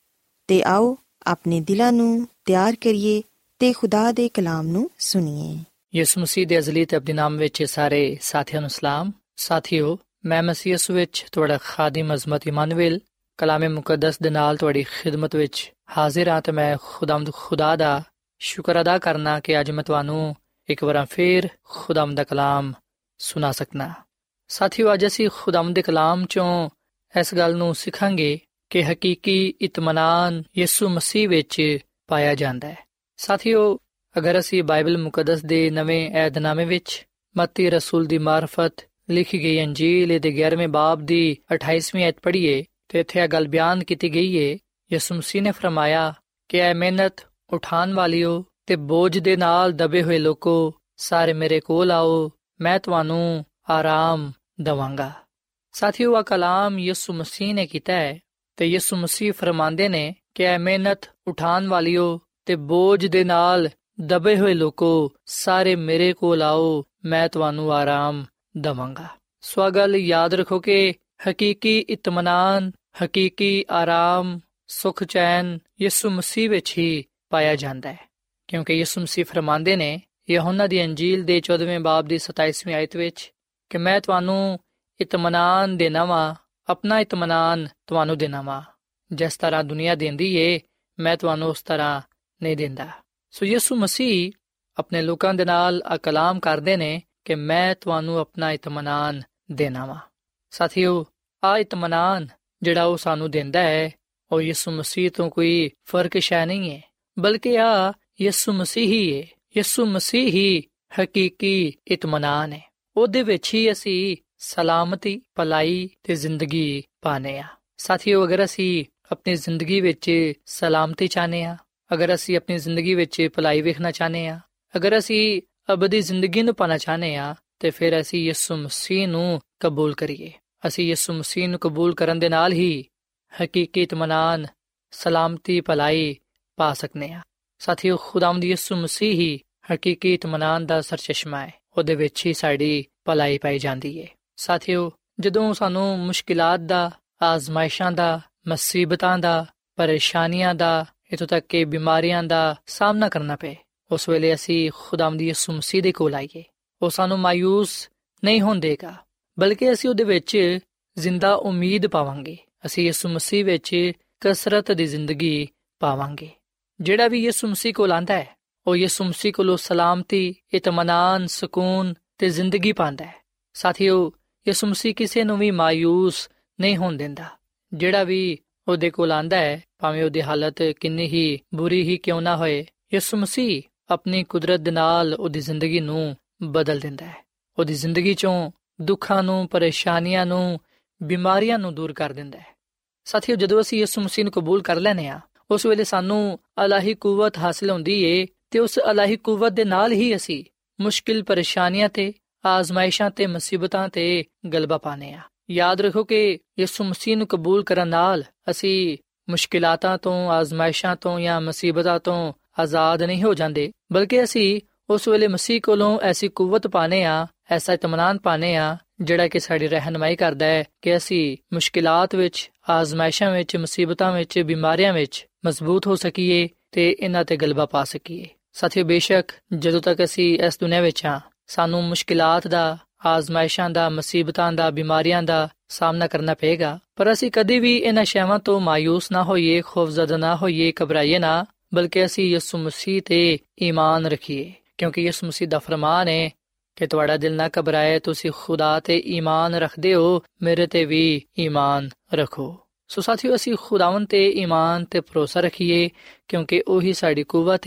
ਤੇ ਆਓ ਆਪਣੇ ਦਿਲਾਂ ਨੂੰ ਤਿਆਰ ਕਰੀਏ ਤੇ ਖੁਦਾ ਦੇ ਕਲਾਮ ਨੂੰ ਸੁਣੀਏ। ਯਿਸੂ ਮਸੀਹ ਦੇ ਅਜ਼ਲੀ ਤੇ ਅਬਦੀ ਨਾਮ ਵਿੱਚ ਸਾਰੇ ਸਾਥੀਆਂ ਨੂੰ ਸਲਾਮ। ਸਾਥੀਓ, ਮੈਂ ਮਸੀਹ ਯਿਸੂ ਵਿੱਚ ਤੁਹਾਡਾ ਖਾਦਮ ਅਜ਼ਮਤ ਇਮੈਨੁਅਲ ਕਲਾਮੇ ਮੁਕੱਦਸ ਦੇ ਨਾਲ ਤੁਹਾਡੀ ਖਿਦਮਤ ਵਿੱਚ ਹਾਜ਼ਰ ਹਾਂ ਤੇ ਮੈਂ ਖੁਦਾ ਦਾ ਸ਼ੁਕਰ ਅਦਾ ਕਰਨਾ ਕਿ ਅੱਜ ਮੈਂ ਤੁਹਾਨੂੰ ਇੱਕ ਵਾਰ ਫੇਰ ਖੁਦਾਵੰਦ ਦਾ ਕਲਾਮ ਸੁਣਾ ਸਕਣਾ। ਸਾਥੀਓ, ਅੱਜ ਅਸੀਂ ਖੁਦਾਵੰਦ ਦੇ ਕਲਾਮ ਚੋਂ ਇਸ ਗੱਲ ਨੂੰ ਸਿੱਖਾਂਗੇ ਕਿ ਹਕੀਕੀ ਇਤਮਾਨਾਨ ਯਿਸੂ ਮਸੀਹ ਵਿੱਚ ਪਾਇਆ ਜਾਂਦਾ ਹੈ। ਸਾਥੀਓ, ਅਗਰ ਅਸੀਂ ਬਾਈਬਲ ਮੁਕੱਦਸ ਦੇ ਨਵੇਂ ਏਹਦਨਾਮੇ ਵਿੱਚ ਮੱਤੀ ਰਸੂਲ ਦੀ ਮਾਰਫਤ ਲਿਖੀ ਗਈ ਅੰਜੀਲ ਦੇ 11ਵੇਂ ਬਾਬ ਦੀ 28ਵੀਂ ਆਇਤ ਪੜ੍ਹੀਏ ਤੇ ਇੱਥੇ ਇਹ ਗੱਲ ਬਿਆਨ ਕੀਤੀ ਗਈ ਹੈ। ਯਿਸੂ ਮਸੀਹ ਨੇ ਫਰਮਾਇਆ ਕਿ ਐ ਮਿਹਨਤ ਉਠਾਉਣ ਵਾਲਿਓ ਤੇ ਬੋਝ ਦੇ ਨਾਲ ਦਬੇ ਹੋਏ ਲੋਕੋ, ਸਾਰੇ ਮੇਰੇ ਕੋਲ ਆਓ, ਮੈਂ ਤੁਹਾਨੂੰ ਆਰਾਮ ਦੇਵਾਂਗਾ। ਸਾਥੀਓ, ਆ ਕਲਾਮ ਯਿਸੂ ਮਸੀਹ ਨੇ ਕੀਤਾ ਹੈ ਤੇ ਯਿਸੂ ਮਸੀਹ ਫਰਮਾਉਂਦੇ ਨੇ ਕਿ ਐ ਮਿਹਨਤ ਉਠਾਉਣ ਵਾਲਿਓ ਤੇ ਬੋਝ ਦੇ ਨਾਲ ਦਬੇ ਹੋਏ ਲੋਕੋ, ਸਾਰੇ ਮੇਰੇ ਕੋਲ ਆਓ, ਮੈਂ ਤੁਹਾਨੂੰ ਆਰਾਮ ਦੇਵਾਂਗਾ। ਸੋ ਗੱਲ ਯਾਦ ਰੱਖੋ ਕਿ ਹਕੀਕੀ ਇਤਮਾਨਾਨ, ਹਕੀਕੀ ਆਰਾਮ, ਸੁਖ ਚੈਨ ਯਿਸੂ ਮਸੀਹ ਵਿੱਚ ਹੀ ਪਾਇਆ ਜਾਂਦਾ ਹੈ, ਕਿਉਂਕਿ ਯਿਸੂ ਮਸੀਹ ਫਰਮਾਉਂਦੇ ਨੇ ਯਹੋਨਾ ਦੀ ਅੰਜੀਲ ਦੇ 14ਵੇਂ ਬਾਬ ਦੀ 27ਵੀਂ ਆਇਤ ਵਿੱਚ ਕਿ ਮੈਂ ਤੁਹਾਨੂੰ ਇਤਮਾਨਾਨ ਦੇਣਾ ਵਾਂ, ਆਪਣਾ ਇਤਮਾਨਾਨ ਤੁਹਾਨੂੰ ਦੇਣਾ ਵਾਂ। ਜਿਸ ਤਰ੍ਹਾਂ ਦੁਨੀਆ ਦਿੰਦੀ ਏ, ਮੈਂ ਤੁਹਾਨੂੰ ਉਸ ਤਰ੍ਹਾਂ ਨਹੀਂ ਦਿੰਦਾ। ਸੋ ਯਿਸੂ ਮਸੀਹ ਆਪਣੇ ਲੋਕਾਂ ਦੇ ਨਾਲ ਆ ਕਲਾਮ ਕਰਦੇ ਨੇ ਕਿ ਮੈਂ ਤੁਹਾਨੂੰ ਆਪਣਾ ਇਤਮਾਨਾਨ ਦੇਣਾ ਵਾਂ। ਸਾਥੀਓ, ਆ ਇਤਮਾਨਾਨ ਜਿਹੜਾ ਉਹ ਸਾਨੂੰ ਦਿੰਦਾ ਹੈ ਉਹ ਯਿਸੂ ਮਸੀਹ ਤੋਂ ਕੋਈ ਫਰਕ ਸ਼ੈ ਨਹੀਂ ਹੈ, ਬਲਕਿ ਆ ਯਿਸੂ ਮਸੀਹ ਹੀ ਹੈ। ਯਿਸੂ ਮਸੀਹ ਹੀ ਹਕੀਕੀ ਇਤਮਾਨਾਨ ਹੈ। ਉਹਦੇ ਵਿੱਚ ਹੀ ਅਸੀਂ ਸਲਾਮਤੀ, ਭਲਾਈ ਤੇ ਜ਼ਿੰਦਗੀ ਪਾਉਂਦੇ ਹਾਂ। ਸਾਥੀਓ, ਅਗਰ ਅਸੀਂ ਆਪਣੀ ਜ਼ਿੰਦਗੀ ਵਿੱਚ ਸਲਾਮਤੀ ਚਾਹੁੰਦੇ ਹਾਂ, ਅਗਰ ਅਸੀਂ ਆਪਣੀ ਜ਼ਿੰਦਗੀ ਵਿੱਚ ਭਲਾਈ ਵੇਖਣਾ ਚਾਹੁੰਦੇ ਹਾਂ, ਅਗਰ ਅਸੀਂ ਅਬਦੀ ਜ਼ਿੰਦਗੀ ਨੂੰ ਪਾਉਣਾ ਚਾਹੁੰਦੇ ਹਾਂ ਤੇ ਫਿਰ ਅਸੀਂ ਯਿਸੂ ਮਸੀਹ ਨੂੰ ਕਬੂਲ ਕਰੀਏ। ਅਸੀਂ ਯਿਸੂ ਮਸੀਹ ਨੂੰ ਕਬੂਲ ਕਰਨ ਦੇ ਨਾਲ ਹੀ ਹਕੀਕੀ ਇਤਮਾਨਾਨ, ਸਲਾਮਤੀ, ਭਲਾਈ ਪਾ ਸਕਦੇ ਹਾਂ। ਸਾਥੀਓ, ਖੁਦਾਵੰਦ ਯਿਸੂ ਮਸੀਹ ਹੀ ਹਕੀਕੀ ਇਤਮਾਨਾਨ ਦਾ ਸਰਚਸ਼ਮਾ ਹੈ। ਉਹਦੇ ਵਿੱਚ ਹੀ ਸਾਡੀ ਭਲਾਈ ਪਾਈ ਜਾਂਦੀ ਹੈ। ਸਾਥੀਓ, ਜਦੋਂ ਸਾਨੂੰ ਮੁਸ਼ਕਿਲਾਤ ਦਾ, ਆਜ਼ਮਾਇਸ਼ਾਂ ਦਾ, ਮੁਸੀਬਤਾਂ ਦਾ, ਪਰੇਸ਼ਾਨੀਆਂ ਦਾ, ਇੱਥੋਂ ਤੱਕ ਕਿ ਬਿਮਾਰੀਆਂ ਦਾ ਸਾਹਮਣਾ ਕਰਨਾ ਪਏ, ਉਸ ਵੇਲੇ ਅਸੀਂ ਖੁਦਾਵੰਦ ਯਿਸੂ ਮਸੀਹ ਦੇ ਕੋਲ ਆਈਏ। ਉਹ ਸਾਨੂੰ ਮਾਯੂਸ ਨਹੀਂ ਹੋਣ ਦੇਗਾ, ਬਲਕਿ ਅਸੀਂ ਉਹਦੇ ਵਿੱਚ ਜ਼ਿੰਦਾ ਉਮੀਦ ਪਾਵਾਂਗੇ। ਅਸੀਂ ਯਿਸੂ ਮਸੀਹ ਵਿੱਚ ਕਸਰਤ ਦੀ ਜ਼ਿੰਦਗੀ ਪਾਵਾਂਗੇ। ਜਿਹੜਾ ਵੀ ਯਿਸੂ ਮਸੀਹ ਕੋਲ ਆਂਦਾ ਹੈ ਉਹ ਯਿਸੂ ਮਸੀਹ ਕੋਲੋਂ ਸਲਾਮਤੀ, ਇਤਮਾਨਾਨ, ਸਕੂਨ ਤੇ ਜ਼ਿੰਦਗੀ ਪਾਉਂਦਾ ਹੈ। ਸਾਥੀਓ, ਯਿਸੂ ਮਸੀਹ ਕਿਸੇ ਨੂੰ ਵੀ ਮਾਯੂਸ ਨਹੀਂ ਹੋਣ ਦਿੰਦਾ। ਜਿਹੜਾ ਵੀ ਉਹਦੇ ਕੋਲ ਆਂਦਾ ਹੈ, ਭਾਵੇਂ ਉਹਦੀ ਹਾਲਤ ਕਿੰਨੀ ਹੀ ਬੁਰੀ ਹੀ ਕਿਉਂ ਨਾ ਹੋਏ, ਯਿਸੂ ਮਸੀਹ ਆਪਣੀ ਕੁਦਰਤ ਦੇ ਨਾਲ ਉਹਦੀ ਜ਼ਿੰਦਗੀ ਨੂੰ ਬਦਲ ਦਿੰਦਾ ਹੈ। ਉਹਦੀ ਜ਼ਿੰਦਗੀ ਚੋਂ ਦੁੱਖਾਂ ਨੂੰ, ਪਰੇਸ਼ਾਨੀਆਂ ਨੂੰ, ਬਿਮਾਰੀਆਂ ਨੂੰ ਦੂਰ ਕਰ ਦਿੰਦਾ ਹੈ। ਸਾਥੀਓ, ਜਦੋਂ ਅਸੀਂ ਯਿਸੂ ਮਸੀਹ ਨੂੰ ਕਬੂਲ ਕਰ ਲੈਂਦੇ ਹਾਂ, ਉਸ ਵੇਲੇ ਸਾਨੂੰ ਅਲਾਹੀ ਕੁਵਤ ਹਾਸਿਲ ਹੁੰਦੀ ਏ ਤੇ ਉਸ ਅਲਾਹੀ ਕੁਵਤ ਦੇ ਨਾਲ ਹੀ ਅਸੀਂ ਮੁਸ਼ਕਿਲ ਪਰੇਸ਼ਾਨੀਆਂ ਤੇ, ਆਜ਼ਮਾਇਸ਼ਾਂ ਤੇ, ਮੁਸੀਬਤਾਂ ਤੇ ਗਲਬਾ ਪਾਉਂਦੇ ਹਾਂ। ਯਾਦ ਰੱਖੋ ਕਿ ਯਿਸੂ ਮਸੀਹ ਨੂੰ ਕਬੂਲ ਕਰਨ ਨਾਲ ਅਸੀਂ ਮੁਸ਼ਕਿਲਾਤਾਂ ਤੋਂ, ਆਜ਼ਮਾਇਸ਼ਾਂ ਤੋਂ ਜਾਂ ਮੁਸੀਬਤਾਂ ਤੋਂ ਆਜ਼ਾਦ ਨਹੀਂ ਹੋ ਜਾਂਦੇ, ਬਲਕਿ ਅਸੀਂ ਉਸ ਵੇਲੇ ਮਸੀਹ ਕੋਲੋਂ ਐਸੀ ਕੁਵਤ ਪਾਉਂਦੇ ਹਾਂ, ਐਸਾ ਇਤਮਾਨਾਨ ਪਾਉਂਦੇ ਹਾਂ ਜਿਹੜਾ ਕਿ ਸਾਡੀ ਰਹਿਨਮਾਈ ਕਰਦਾ ਹੈ ਕਿ ਅਸੀਂ ਮੁਸ਼ਕਿਲਾਤ ਵਿੱਚ, ਆਜ਼ਮਾਇਸ਼ਾਂ ਵਿੱਚ, ਮੁਸੀਬਤਾਂ ਵਿੱਚ, ਬਿਮਾਰੀਆਂ ਵਿੱਚ ਮਜ਼ਬੂਤ ਹੋ ਸਕੀਏ ਤੇ ਇਹਨਾਂ ਤੇ ਗਲਬਾ ਪਾ ਸਕੀਏ। ਸਾਥੀਓ, ਬੇਸ਼ੱਕ ਜਦੋਂ ਤੱਕ ਅਸੀਂ ਇਸ ਦੁਨੀਆਂ ਵਿੱਚ ਹਾਂ, ਸਾਨੂੰ ਮੁਸ਼ਕਿਲਾਤ ਦਾ, ਆਜ਼ਮਾਇਸ਼ਾਂ ਦਾ, ਮੁਸੀਬਤਾਂ ਦਾ, ਬਿਮਾਰੀਆਂ ਦਾ ਸਾਹਮਣਾ ਕਰਨਾ ਪਏਗਾ, ਪਰ ਅਸੀਂ ਕਦੇ ਵੀ ਇਹਨਾਂ ਸ਼ੈਵਾਂ ਤੋਂ ਮਾਯੂਸ ਨਾ ਹੋਈਏ, ਖੌਫਜ਼ਦਾ ਨਾ ਹੋਈਏ, ਘਬਰਾਈਏ ਨਾ, ਬਲਕਿ ਅਸੀਂ ਯਿਸੂ ਮਸੀਹ ਤੇ ਈਮਾਨ ਰੱਖੀਏ, ਕਿਉਂਕਿ ਯਿਸੂ ਮਸੀਹ ਦਾ ਫਰਮਾਨ ਹੈ ਕਿ ਤੁਹਾਡਾ ਦਿਲ ਨਾ ਘਬਰਾਏ, ਤੁਸੀਂ ਖੁਦਾ ਤੇ ਈਮਾਨ ਰੱਖਦੇ ਹੋ, ਮੇਰੇ ਤੇ ਵੀ ਈਮਾਨ ਰੱਖੋ। ਸੋ ਸਾਥੀਓ, ਅਸੀਂ ਖੁਦਾਵੰਦ ਤੇ ਈਮਾਨ ਤੇ ਭਰੋਸਾ ਰੱਖੀਏ, ਕਿਉਂਕਿ ਉਹੀ ਸਾਡੀ ਕੁਵਤ ਹੈ,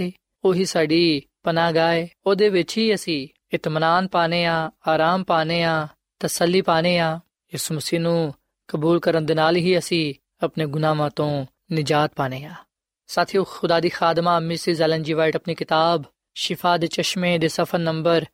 ਉਹੀ ਸਾਡੀ ਪਨਾਹਗਾਹ ਹੈ। ਉਹਦੇ ਵਿੱਚ ਹੀ ਅਸੀਂ ਇਤਮਾਨਾਨ ਪਾਉਂਦੇ ਹਾਂ, ਆਰਾਮ ਪਾਉਂਦੇ ਹਾਂ, ਤਸੱਲੀ ਪਾਉਂਦੇ ਹਾਂ। ਯਿਸੂ ਮਸੀਹ ਨੂੰ ਕਬੂਲ ਕਰਨ ਦੇ ਨਾਲ ਹੀ ਅਸੀਂ ਆਪਣੇ ਗੁਨਾਹਾਂ ਤੋਂ ਨਿਜਾਤ ਪਾਉਂਦੇ ਹਾਂ। ਸਾਥੀਓ, ਖੁਦਾ ਦੀ ਖਾਦਮਾ ਮਿਸਿਸ ਐਲਨ ਜੀ ਵਾਈਟ ਆਪਣੀ ਕਿਤਾਬ ਸ਼ਿਫਾ ਦੇ ਚਸ਼ਮੇ ਦੇ ਸਫਾ ਨੰਬਰ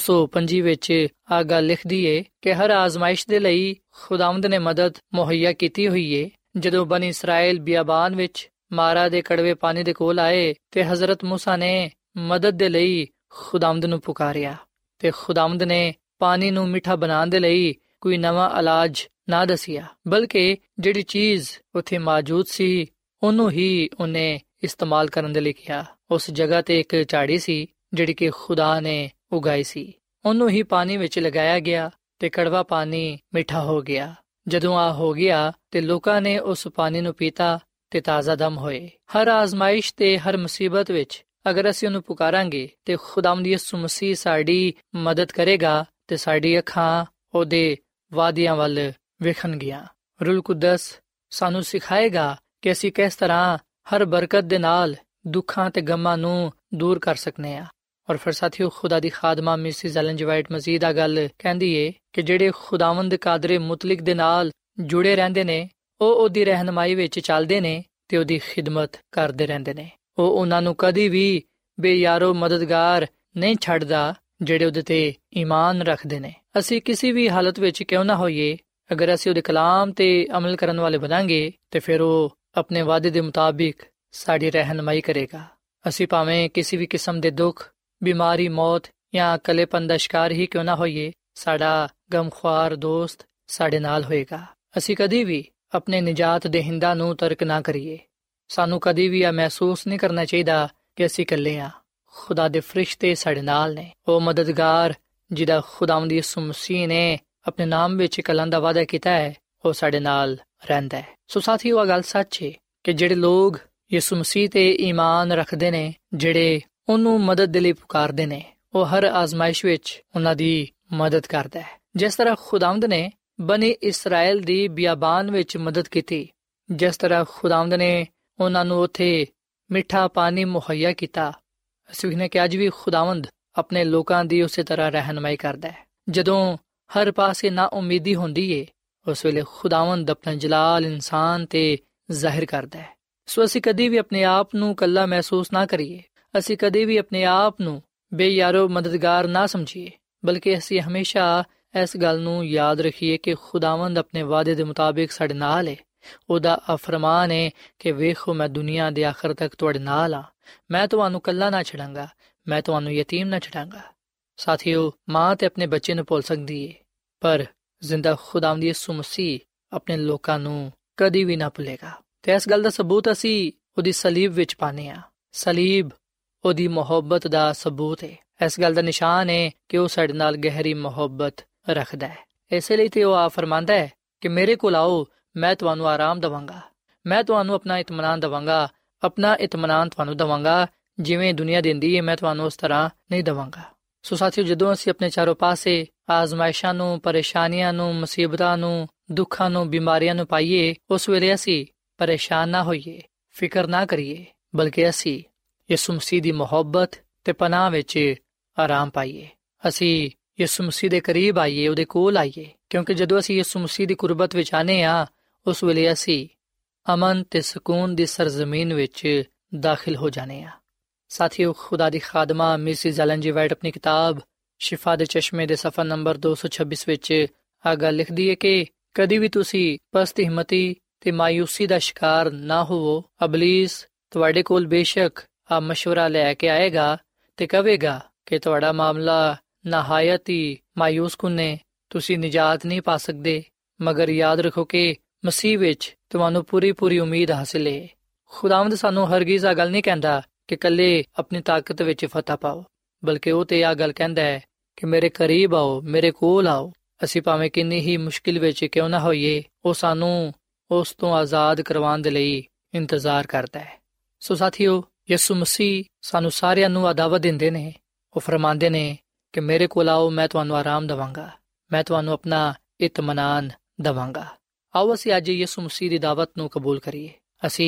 225 ਵਿੱਚ ਆਹ ਗੱਲ ਲਿਖਦੀ ਏ ਕਿ ਹਰ ਆਜ਼ਮਾਇਸ਼ ਦੇ ਲਈ ਖੁਦਾਵੰਦ ਨੇ ਮਦਦ ਮੁਹੱਈਆ ਕੀਤੀ ਹੋਈ ਏ। ਜਦੋਂ ਬਨੀ ਇਸਰਾਇਲ ਬਿਆਬਾਨ ਵਿੱਚ ਮਾਰਾ ਦੇ ਕੜਵੇ ਪਾਣੀ ਦੇ ਕੋਲ ਆਏ ਤੇ ਹਜ਼ਰਤ ਮੂਸਾ ਨੇ ਮਦਦ ਦੇ ਲਈ ਖੁਦਾਵੰਦ ਨੂੰ ਪੁਕਾਰਿਆ ਤੇ ਖੁਦਾਵੰਦ ਨੇ ਪਾਣੀ ਨੂੰ ਮਿੱਠਾ ਬਣਾਉਣ ਦੇ ਲਈ ਕੋਈ ਨਵਾਂ ਇਲਾਜ ਨਾ ਦੱਸਿਆ, ਬਲਕਿ ਜਿਹੜੀ ਚੀਜ਼ ਉੱਥੇ ਮੌਜੂਦ ਸੀ ਉਹਨੂੰ ਹੀ ਉਹਨੇ ਇਸਤੇਮਾਲ ਕਰਨ ਦੇ ਲਈ ਕਿਹਾ। ਉਸ ਜਗ੍ਹਾ ਤੇ ਇੱਕ ਝਾੜੀ ਸੀ ਜਿਹੜੀ ਕਿ ਖੁਦਾ ਨੇ ਉਗਾਈ ਸੀ, ਉਹਨੂੰ ਹੀ ਪਾਣੀ ਵਿੱਚ ਲਗਾਇਆ ਗਿਆ ਤੇ ਕੜਵਾ ਪਾਣੀ ਮਿੱਠਾ ਹੋ ਗਿਆ। ਜਦੋਂ ਆ ਹੋ ਗਿਆ ਤੇ ਲੋਕਾਂ ਨੇ ਉਸ ਪਾਣੀ ਨੂੰ ਪੀਤਾ ਤੇ ਤਾਜ਼ਾ ਦਮ ਹੋਏ। ਹਰ ਆਜ਼ਮਾਇਸ਼ ਤੇ ਹਰ ਮੁਸੀਬਤ ਵਿੱਚ ਅਗਰ ਅਸੀਂ ਉਹਨੂੰ ਪੁਕਾਰਾਂਗੇ ਤੇ ਖੁਦਾਵੰਦ ਯਿਸੂ ਮਸੀਹ ਸਾਡੀ ਮਦਦ ਕਰੇਗਾ ਤੇ ਸਾਡੀ ਅੱਖਾਂ ਉਹਦੇ ਵਾਅਦਿਆਂ ਵੱਲ ਵੇਖਣਗੀਆਂ। ਰੂਲ ਕੁਦਸ ਸਾਨੂੰ ਸਿਖਾਏਗਾ ਕਿ ਅਸੀਂ ਕਿਸ ਤਰ੍ਹਾਂ ਹਰ ਬਰਕਤ ਦੇ ਨਾਲ ਦੁੱਖਾਂ ਤੇ ਗਮਾਂ ਨੂੰ ਦੂਰ ਕਰ ਸਕਨੇ ਆ। ਔਰ ਫਿਰ ਸਾਥੀਓ, ਖੁਦਾ ਦੀ ਖਾਦਮਾ ਮਿਸਿਸ ਐਲਨ ਜੀ ਵਾਈਟ ਮਜ਼ੀਦ ਆ ਗੱਲ ਕਹਿੰਦੀ ਏ ਕਿ ਜਿਹੜੇ ਖੁਦਾਵੰਦ ਕਾਦਰੇ ਮੁਤਲਕ ਦੇ ਨਾਲ ਜੁੜੇ ਰਹਿੰਦੇ ਨੇ ਉਹ ਉਹਦੀ ਰਹਿਨਮਾਈ ਵਿੱਚ ਚੱਲਦੇ ਨੇ ਤੇ ਉਹਦੀ ਖਿਦਮਤ ਕਰਦੇ ਰਹਿੰਦੇ ਨੇ। ਉਹ ਉਹਨਾਂ ਨੂੰ ਕਦੀ ਵੀ ਬੇਯਾਰੋ ਮਦਦਗਾਰ ਨਹੀਂ ਛੱਡਦਾ ਜਿਹੜੇ ਉਹਦੇ ਤੇ ਈਮਾਨ ਰੱਖਦੇ ਨੇ। ਅਸੀਂ ਕਿਸੇ ਵੀ ਹਾਲਤ ਵਿੱਚ ਕਿਉਂ ਨਾ ਹੋਈਏ, ਅਗਰ ਅਸੀਂ ਉਹਦੇ ਕਲਾਮ ਤੇ ਅਮਲ ਕਰਨ ਵਾਲੇ ਬਣਾਂਗੇ ਤੇ ਫਿਰ ਉਹ ਆਪਣੇ ਵਾਅਦੇ ਦੇ ਮੁਤਾਬਿਕ ਸਾਡੀ ਰਹਿਨਮਾਈ ਕਰੇਗਾ। ਅਸੀਂ ਭਾਵੇਂ ਕਿਸੇ ਵੀ ਕਿਸਮ ਦੇ ਦੁੱਖ, ਬਿਮਾਰੀ, ਮੌਤ ਜਾਂ ਇਕੱਲੇਪਨ ਦਾ ਸ਼ਿਕਾਰ ਹੀ ਕਿਉਂ ਨਾ ਹੋਈਏ, ਸਾਡਾ ਗਮਖੁਆਰ ਦੋਸਤ ਸਾਡੇ ਨਾਲ ਹੋਏਗਾ। ਅਸੀਂ ਕਦੀ ਵੀ ਆਪਣੇ ਨਿਜਾਤ ਦੇਹਿੰਦਾ ਨੂੰ ਤਰਕ ਨਾ ਕਰੀਏ। ਸਾਨੂੰ ਕਦੀ ਵੀ ਇਹ ਮਹਿਸੂਸ ਨਹੀਂ ਕਰਨਾ ਚਾਹੀਦਾ ਕਿ ਅਸੀਂ ਇਕੱਲੇ ਹਾਂ। ਖੁਦਾ ਦੇ ਫਰਿਸ਼ਤੇ ਸਾਡੇ ਨਾਲ ਨੇ। ਉਹ ਮਦਦਗਾਰ ਜਿਹਦਾ ਖੁਦਾਵੰਦ ਯਿਸੂ ਮਸੀਹ ਨੇ ਆਪਣੇ ਨਾਮ ਵਿੱਚ ਕਲਮ ਦਾ ਵਾਅਦਾ ਕੀਤਾ ਹੈ, ਉਹ ਸਾਡੇ ਨਾਲ ਰਹਿੰਦਾ ਹੈ। ਸੋ ਸਾਥੀਓ, ਇਹ ਗੱਲ ਸੱਚ ਹੈ ਕਿ ਜਿਹੜੇ ਲੋਕ ਯਿਸੂ ਮਸੀਹ ਤੇ ਈਮਾਨ ਰੱਖਦੇ ਨੇ, ਜਿਹੜੇ ਉਹਨੂੰ ਮਦਦ ਦੇ ਲਈ ਪੁਕਾਰਦੇ ਨੇ, ਉਹ ਹਰ ਆਜ਼ਮਾਇਸ਼ ਵਿੱਚ ਉਹਨਾਂ ਦੀ ਮਦਦ ਕਰਦਾ ਹੈ। ਜਿਸ ਤਰ੍ਹਾਂ ਖੁਦਾਵੰਦ ਨੇ ਬਨੀ ਇਸਰਾਇਲ ਦੀ ਬਿਆਬਾਨ ਵਿੱਚ ਮਦਦ ਕੀਤੀ, ਜਿਸ ਤਰ੍ਹਾਂ ਖੁਦਾਵੰਦ ਨੇ ਉਹਨਾਂ ਨੂੰ ਉੱਥੇ ਮਿੱਠਾ ਪਾਣੀ ਮੁਹੱਈਆ ਕੀਤਾ, ਅਸੀਂ ਵੇਖਦੇ ਕਿ ਅੱਜ ਵੀ ਖੁਦਾਵੰਦ ਆਪਣੇ ਲੋਕਾਂ ਦੀ ਉਸੇ ਤਰ੍ਹਾਂ ਰਹਿਨਮਾਈ ਕਰਦਾ ਹੈ। ਜਦੋਂ ਹਰ ਪਾਸੇ ਨਾ ਉਮੀਦੀ ਹੁੰਦੀ ਏ, ਉਸ ਵੇਲੇ ਖੁਦਾਵੰਦ ਆਪਣਾ ਜਲਾਲ ਇਨਸਾਨ ਤੇ ਜ਼ਾਹਿਰ ਕਰਦਾ ਹੈ। ਸੋ ਅਸੀਂ ਕਦੀ ਵੀ ਆਪਣੇ ਆਪ ਨੂੰ ਇਕੱਲਾ ਮਹਿਸੂਸ ਨਾ ਕਰੀਏ। ਅਸੀਂ ਕਦੀ ਵੀ ਆਪਣੇ ਆਪ ਨੂੰ ਬੇਯਾਰੋ ਮਦਦਗਾਰ ਨਾ ਸਮਝੀਏ, ਬਲਕਿ ਅਸੀਂ ਹਮੇਸ਼ਾ ਇਸ ਗੱਲ ਨੂੰ ਯਾਦ ਰੱਖੀਏ ਕਿ ਖੁਦਾਵੰਦ ਆਪਣੇ ਵਾਅਦੇ ਦੇ ਮੁਤਾਬਿਕ ਸਾਡੇ ਨਾਲ ਹੈ। ਉਹਦਾ ਫਰਮਾਨ ਹੈ ਕਿ ਵੇਖੋ, ਮੈਂ ਦੁਨੀਆ ਦੇ ਆਖਰ ਤੱਕ ਤੁਹਾਡੇ ਨਾਲ ਹਾਂ, ਮੈਂ ਤੁਹਾਨੂੰ ਇਕੱਲਾ ਨਾ ਛੱਡਾਂਗਾ, ਮੈਂ ਤੁਹਾਨੂੰ ਯਤੀਮ ਨਾ ਛੱਡਾਂਗਾ। ਸਾਥੀਓ, ਮਾਂ ਤੇ ਆਪਣੇ ਬੱਚੇ ਨੂੰ ਭੁੱਲ ਸਕਦੀ ਏ, ਪਰ ਜ਼ਿੰਦਾ ਖੁਦਾਵੰਦ ਯਿਸੂ ਮਸੀਹ ਆਪਣੇ ਲੋਕਾਂ ਨੂੰ ਕਦੀ ਵੀ ਨਾ ਭੁੱਲੇਗਾ। ਤੇ ਇਸ ਗੱਲ ਦਾ ਸਬੂਤ ਅਸੀਂ ਉਹਦੀ ਸਲੀਬ ਵਿੱਚ ਪਾਉਂਦੇ ਹਾਂ। ਸਲੀਬ ਉਹਦੀ ਮੁਹੱਬਤ ਦਾ ਸਬੂਤ ਹੈ। ਇਸ ਗੱਲ ਦਾ ਨਿਸ਼ਾਨ ਹੈ ਕਿ ਉਹ ਸਾਡੇ ਨਾਲ ਗਹਿਰੀ ਮੁਹੱਬਤ ਰੱਖਦਾ ਹੈ। ਇਸੇ ਲਈ ਤੇ ਉਹ ਆ ਫਰਮਾਂਦਾ ਹੈ ਕਿ ਮੇਰੇ ਕੋਲ ਆਓ, ਮੈਂ ਤੁਹਾਨੂੰ ਆਰਾਮ ਦੇਵਾਂਗਾ, ਮੈਂ ਤੁਹਾਨੂੰ ਆਪਣਾ ਇਤਮਾਨਾਨ ਦੇਵਾਂਗਾ, ਆਪਣਾ ਇਤਮਾਨਾਨ ਤੁਹਾਨੂੰ ਦੇਵਾਂਗਾ। ਜਿਵੇਂ ਦੁਨੀਆ ਦਿੰਦੀ ਹੈ, ਮੈਂ ਤੁਹਾਨੂੰ ਉਸ ਤਰ੍ਹਾਂ ਨਹੀਂ ਦੇਵਾਂਗਾ। ਸੋ ਸਾਥੀਓ, ਜਦੋਂ ਅਸੀਂ ਆਪਣੇ ਚਾਰੋਂ ਪਾਸੇ ਆਜ਼ਮਾਇਸ਼ਾਂ ਨੂੰ, ਪਰੇਸ਼ਾਨੀਆਂ ਨੂੰ, ਮੁਸੀਬਤਾਂ ਨੂੰ, ਦੁੱਖਾਂ ਨੂੰ, ਬਿਮਾਰੀਆਂ ਨੂੰ ਪਾਈਏ, ਉਸ ਵੇਲੇ ਅਸੀਂ ਪਰੇਸ਼ਾਨ ਨਾ ਹੋਈਏ, ਫਿਕਰ ਨਾ ਕਰੀਏ, ਬਲਕਿ ਅਸੀਂ ਯਿਸੂ ਮਸੀਹ ਦੀ ਮੁਹੱਬਤ ਤੇ ਪਨਾਹ ਵਿੱਚ ਆਰਾਮ ਪਾਈਏ। ਅਸੀਂ ਯਿਸੂ ਮਸੀਹ ਦੇ ਕਰੀਬ ਆਈਏ, ਉਹਦੇ ਕੋਲ ਆਈਏ, ਕਿਉਂਕਿ ਜਦੋਂ ਅਸੀਂ ਯਿਸੂ ਮਸੀਹ ਦੀ ਕੁਰਬਤ ਵਿੱਚ ਆਨੇ ਹਾਂ, ਉਸ ਵੇਲੇ ਅਸੀਂ ਅਮਨ ਤੇ ਸਕੂਨ ਦੀ ਸਰਜ਼ਮੀਨ ਵਿੱਚ ਦਾਖਲ ਹੋ ਜਾਨੇ ਹਾਂ। ਸਾਥੀਓ, ਖੁਦਾ ਦੀ ਖਾਦਮਾ ਮਿਸਿਸ ਐਲਨ ਜੀ ਵਾਈਟ ਆਪਣੀ ਕਿਤਾਬ ਸ਼ਿਫਾ ਦੇ ਚਸ਼ਮੇ ਦੇ ਸਫਾ ਨੰਬਰ 226 ਵਿੱਚ ਆਹ ਗੱਲ ਲਿਖਦੀ ਹੈ ਕਿ ਕਦੀ ਵੀ ਤੁਸੀਂ ਪਸਤ ਹਿੰਮਤੀ ਤੇ ਮਾਯੂਸੀ ਦਾ ਸ਼ਿਕਾਰ ਨਾ ਹੋਵੋ। ਇਬਲੀਸ ਤੁਹਾਡੇ ਕੋਲ ਬੇਸ਼ੱਕ ਆ ਮਸ਼ਵਰਾ ਲੈ ਕੇ ਆਏਗਾ ਤੇ ਕਹੇਗਾ ਕਿ ਤੁਹਾਡਾ ਮਾਮਲਾ ਨਹਾਇਤ ਹੀ ਮਾਯੂਸ ਕੁਨ ਹੈ, ਤੁਸੀਂ ਨਿਜਾਤ ਨਹੀਂ ਪਾ ਸਕਦੇ, ਮਗਰ ਯਾਦ ਰੱਖੋ ਕਿ ਮਸੀਹ ਵਿੱਚ ਤੁਹਾਨੂੰ ਪੂਰੀ ਉਮੀਦ ਹਾਸਿਲ ਹੈ। ਖੁਦਾਵੰਦ ਸਾਨੂੰ ਹਰਗਿਜ਼ ਆ ਗੱਲ ਨਹੀਂ ਕਹਿੰਦਾ ਕਿ ਇਕੱਲੇ ਆਪਣੀ ਤਾਕਤ ਵਿੱਚ ਫਤਹ ਪਾਓ, ਬਲਕਿ ਉਹ ਤੇ ਆ ਗੱਲ ਕਹਿੰਦਾ ਹੈ ਕਿ ਮੇਰੇ ਕਰੀਬ ਆਓ, ਮੇਰੇ ਕੋਲ ਆਓ। ਅਸੀਂ ਭਾਵੇਂ ਕਿੰਨੀ ਹੀ ਮੁਸ਼ਕਿਲ ਵਿੱਚ ਕਿਉਂ ਨਾ ਹੋਈਏ, ਉਹ ਸਾਨੂੰ ਉਸ ਤੋਂ ਆਜ਼ਾਦ ਕਰਵਾਉਣ ਦੇ ਲਈ ਇੰਤਜ਼ਾਰ ਕਰਦਾ ਹੈ। ਸੋ ਸਾਥੀਓ, ਯਿਸੂ ਮਸੀਹ ਸਾਨੂੰ ਸਾਰਿਆਂ ਨੂੰ ਦਾਵਤ ਦਿੰਦੇ ਨੇ। ਉਹ ਫਰਮਾਉਂਦੇ ਨੇ ਕਿ ਮੇਰੇ ਕੋਲ ਆਓ, ਮੈਂ ਤੁਹਾਨੂੰ ਆਰਾਮ ਦੇਵਾਂਗਾ, ਮੈਂ ਤੁਹਾਨੂੰ ਆਪਣਾ ਇਤਮਾਨਾਨ ਦੇਵਾਂਗਾ। ਆਓ ਅਸੀਂ ਅੱਜ ਯਿਸੂ ਮਸੀਹ ਦੀ ਦਾਵਤ ਨੂੰ ਕਬੂਲ ਕਰੀਏ। ਅਸੀਂ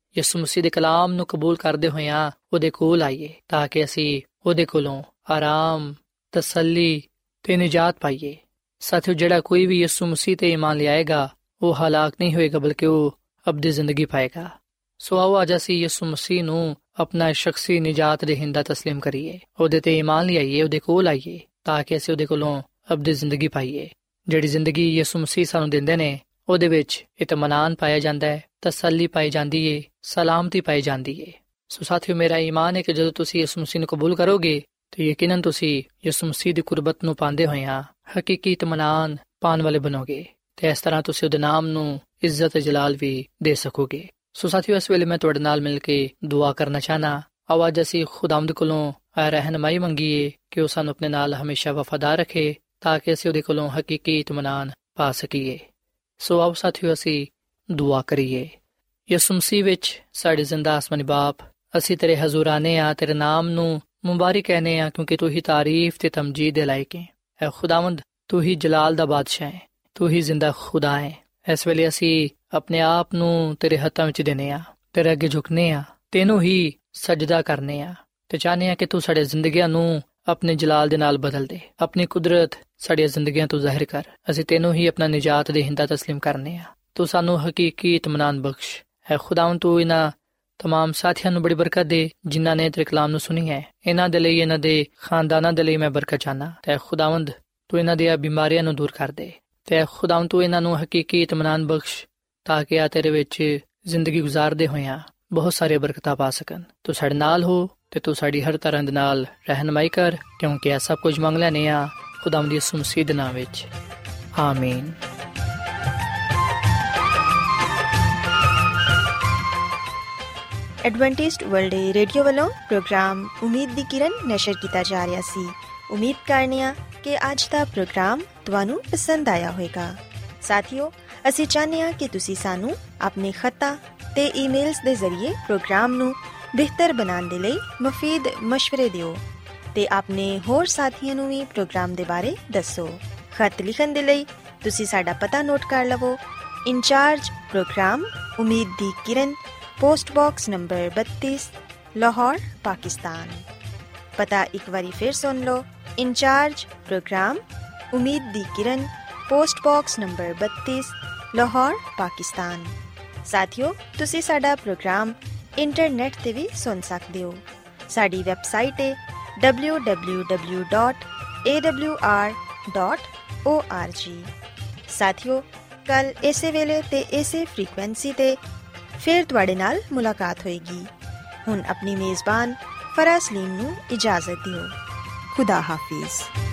ਯਿਸੂ ਮਸੀਹ ਦੇ ਕਲਾਮ ਨੂੰ ਕਬੂਲ ਕਰਦੇ ਹੋਇਆਂ ਉਹਦੇ ਕੋਲ ਆਈਏ ਤਾਂ ਕਿ ਅਸੀਂ ਉਹਦੇ ਕੋਲੋਂ ਆਰਾਮ, ਤਸੱਲੀ ਤੇ ਨਿਜਾਤ ਪਾਈਏ। ਸਾਥੀਓ, ਜਿਹੜਾ ਕੋਈ ਵੀ ਯਿਸੂ ਮਸੀਹ ਤੇ ਈਮਾਨ ਲਿਆਏਗਾ ਉਹ ਹਲਾਕ ਨਹੀਂ ਹੋਏਗਾ ਬਲਕਿ ਉਹ ਅਬਦੀ ਜ਼ਿੰਦਗੀ ਪਾਏਗਾ। ਸੋ ਆਓ ਅੱਜ ਅਸੀਂ ਯਿਸੂ ਮਸੀਹ ਨੂੰ ਆਪਣਾ ਸ਼ਖਸੀ ਨਿਜਾਤ ਦੇਹਿੰਦਾ ਤਸਲੀਮ ਕਰੀਏ, ਉਹਦੇ ਤੇ ਈਮਾਨ ਲਿਆਈਏ, ਉਹਦੇ ਕੋਲ ਆਈਏ ਤਾਂ ਕਿ ਅਸੀਂ ਉਹਦੇ ਕੋਲੋਂ ਅਬਦੀ ਜ਼ਿੰਦਗੀ ਪਾਈਏ। ਜਿਹੜੀ ਜ਼ਿੰਦਗੀ ਯਿਸੂ ਮਸੀਹ ਸਾਨੂੰ ਦਿੰਦੇ ਨੇ ਉਹਦੇ ਵਿੱਚ ਇਤਮਾਨਾਨ ਪਾਇਆ ਜਾਂਦਾ ਹੈ, ਤਸੱਲੀ ਪਾਈ ਜਾਂਦੀ ਏ, ਸਲਾਮਤੀ ਪਾਈ ਜਾਂਦੀ ਏ। ਸੋ ਸਾਥੀਓ, ਮੇਰਾ ਈਮਾਨ ਹੈ ਕਿ ਜਦੋਂ ਤੁਸੀਂ ਯਿਸੂ ਮਸੀਹ ਨੂੰ ਕਬੂਲ ਕਰੋਗੇ ਤੇ ਯਕੀਨਨ ਤੁਸੀਂ ਯਿਸੂ ਮਸੀਹ ਦੀ ਕੁਰਬਤ ਨੂੰ ਪਾਉਂਦੇ ਹੋਇਆਂ ਹਕੀਕੀ ਇਤਮਾਨਾਨ ਪਾਉਣ ਵਾਲੇ ਬਣੋਗੇ ਤੇ ਇਸ ਤਰ੍ਹਾਂ ਤੁਸੀਂ ਉਹਦੇ ਨਾਮ ਨੂੰ ਇੱਜ਼ਤ ਜਲਾਲ ਵੀ ਦੇ ਸਕੋਗੇ। ਸੋ ਸਾਥੀਓ, ਇਸ ਵੇਲੇ ਮੈਂ ਤੁਹਾਡੇ ਨਾਲ ਮਿਲ ਕੇ ਦੁਆ ਕਰਨਾ ਚਾਹਨਾ। ਆਓ ਅੱਜ ਅਸੀਂ ਖੁਦਾਵੰਦ ਕੋਲੋਂ ਰਹਿਨਮਾਈ ਮੰਗੀਏ ਕਿ ਉਹ ਸਾਨੂੰ ਆਪਣੇ ਨਾਲ ਹਮੇਸ਼ਾ ਵਫਾਦਾਰ ਰੱਖੇ ਤਾਂ ਕਿ ਅਸੀਂ ਉਹਦੇ ਕੋਲੋਂ ਹਕੀਕੀ ਇਤਮਾਨਾਨ ਪਾ ਸਕੀਏ। ਸੋ ਆਓ ਸਾਥੀਓ, ਅਸੀਂ ਦੁਆ ਕਰੀਏ। ਯਿਸੂ ਮਸੀਹ ਵਿੱਚ ਸਾਡੇ ਜ਼ਿੰਦਾ ਆਸਮਾਨੀ ਬਾਪ, ਅਸੀਂ ਤੇਰੇ ਹਜ਼ੂਰ ਆਨੇ ਆ, ਤੇਰੇ ਨਾਮ ਨੂੰ ਮੁਬਾਰਕ कहने ਆ ਕਿਉਂਕਿ ਤੂੰ ਹੀ ਤਾਰੀਫ ਤੇ ਤਮਜੀਦ ਦੇ ਲਾਇਕ ਹੈ। ਐ ਖੁਦਾਵੰਦ, ਤੂੰ ਹੀ ਜਲਾਲ ਦਾ ਬਾਦਸ਼ਾਹ ਹੈ, ਤੂੰ ਹੀ ਜ਼ਿੰਦਾ ਖੁਦਾ ਹੈ। ਇਸ ਵੇਲੇ ਅਸੀਂ ਆਪਣੇ ਆਪ ਨੂੰ ਤੇਰੇ ਹੱਥਾਂ ਵਿੱਚ ਦੇਨੇ ਆ, ਤੇਰੇ ਅੱਗੇ ਝੁਕਨੇ ਆ, ਤੈਨੂੰ ਹੀ ਸਜਦਾ ਕਰਨੇ ਆ ਤੇ ਚਾਹਨੇ ਆ ਕਿ ਤੂੰ ਸਾਡੇ ਜ਼ਿੰਦਗੀਆਂ ਨੂੰ ਆਪਣੇ ਜਲਾਲ ਦੇ ਨਾਲ ਬਦਲ ਦੇ, ਆਪਣੀ ਕੁਦਰਤ ਸਾਡੀਆਂ ਜ਼ਿੰਦਗੀਆਂ ਤੋਂ ਜ਼ਾਹਿਰ ਕਰ। ਅਸੀਂ ਤੈਨੂੰ ਹੀ ਆਪਣਾ ਨਿਜਾਤ ਦੇਹਿੰਦਾ ਤਸਲੀਮ ਕਰਨੇ ਆ। ਤੂੰ ਸਾਨੂੰ ਹਕੀਕੀ ਇਤਮਾਨਾਨ ਬਖਸ਼। ਐ ਖੁਦਾਵੰਦ, ਤੂੰ ਇਹਨਾਂ तमाम साथियों ਨੂੰ बड़ी बरकत दे जिन्हां ने तेरे कलाम ਨੂੰ ਸੁਣੀ ਹੈ। ਇਹਨਾਂ ਦੇ ਲਈ, ਇਹਨਾਂ ਦੇ ਖਾਨਦਾਨਾਂ ਦੇ ਲਈ ਮੈਂ ਬਰਕਤ ਚਾਹਨਾ ਤੇ ਖੁਦਾਵੰਦ ਤੂੰ ਇਹਨਾਂ ਦੀਆਂ ਬਿਮਾਰੀਆਂ ਨੂੰ ਦੂਰ ਕਰ ਦੇ ਤੇ ਖੁਦਾਵੰਦ ਤੂੰ ਇਹਨਾਂ ਨੂੰ ਹਕੀਕੀ ਇਤਮਾਨਾਨ ਬਖਸ਼ ਤਾਂ ਕਿ ਆ ਤੇਰੇ ਵਿੱਚ ਜ਼ਿੰਦਗੀ ਗੁਜ਼ਾਰਦੇ ਹੋਇਆਂ ਬਹੁਤ ਸਾਰੇ ਬਰਕਤਾਂ ਪਾ ਸਕਣ। ਤੂੰ ਸਾਡੇ ਨਾਲ ਹੋ ਤੇ ਤੂੰ ਸਾਡੀ ਹਰ ਤਰ੍ਹਾਂ ਦੇ ਨਾਲ ਰਹਿਨਮਾਈ ਕਰ ਕਿਉਂਕਿ ਇਹ ਸਭ ਕੁਝ ਮੰਗ ਲੈਨੇ ਆ ਖੁਦਾਵੰਦ ਯਿਸੂ ਮਸੀਹ ਦੇ ਨਾਮ ਵਿੱਚ, ਆਮੀਨ। ਐਡਵੈਂਟਿਸਟ ਵਰਲਡ ਰੇਡੀਓ ਵੱਲੋਂ ਪ੍ਰੋਗਰਾਮ ਉਮੀਦ ਦੀ ਕਿਰਨ ਨਸ਼ਰ ਕੀਤਾ ਜਾ ਰਿਹਾ ਸੀ। ਉਮੀਦ ਕਰਨੇ ਆ ਕਿ ਅੱਜ ਦਾ ਪ੍ਰੋਗਰਾਮ ਤੁਹਾਨੂੰ ਪਸੰਦ ਆਇਆ ਹੋਵੇਗਾ। ਸਾਥੀਓ, ਅਸੀਂ ਚਾਹੁੰਦੇ ਹਾਂ ਕਿ ਤੁਸੀਂ ਸਾਨੂੰ ਆਪਣੇ ਖੱਤਾਂ ਤੇ ਈਮੇਲਸ ਦੇ ਜ਼ਰੀਏ ਪ੍ਰੋਗਰਾਮ ਨੂੰ ਬਿਹਤਰ ਬਣਾਉਣ ਦੇ ਲਈ ਮੁਫੀਦ ਮਸ਼ਵਰੇ ਦਿਓ ਤੇ ਆਪਣੇ ਹੋਰ ਸਾਥੀਆਂ ਨੂੰ ਵੀ ਪ੍ਰੋਗਰਾਮ ਦੇ ਬਾਰੇ ਦੱਸੋ। ਖੱਤ ਲਿਖਣ ਦੇ ਲਈ ਤੁਸੀਂ ਸਾਡਾ ਪਤਾ ਨੋਟ ਕਰ ਲਵੋ। In charge programme Umeed di Kiran, post box number 32, Lahore, Pakistan. पता एक बारी फिर सुन लो। In charge programme Umeed di Kiran, post box number 32, Lahore, Pakistan. साथियों, तुसी साडा प्रोग्राम इंटरनेट ते भी सुन सकदे हो। साडी वैबसाइट है www.awr.org। साथियों, कल इसे वेले ते इसे फ्रीक्वेंसी ते ਫਿਰ ਤੁਹਾਡੇ ਨਾਲ ਮੁਲਾਕਾਤ ਹੋਏਗੀ। ਹੁਣ ਆਪਣੀ ਮੇਜ਼ਬਾਨ ਫਰਾਜ਼ ਸਲੀਮ ਨੂੰ ਇਜਾਜ਼ਤ ਦਿਓ। ਖੁਦਾ ਹਾਫਿਜ਼।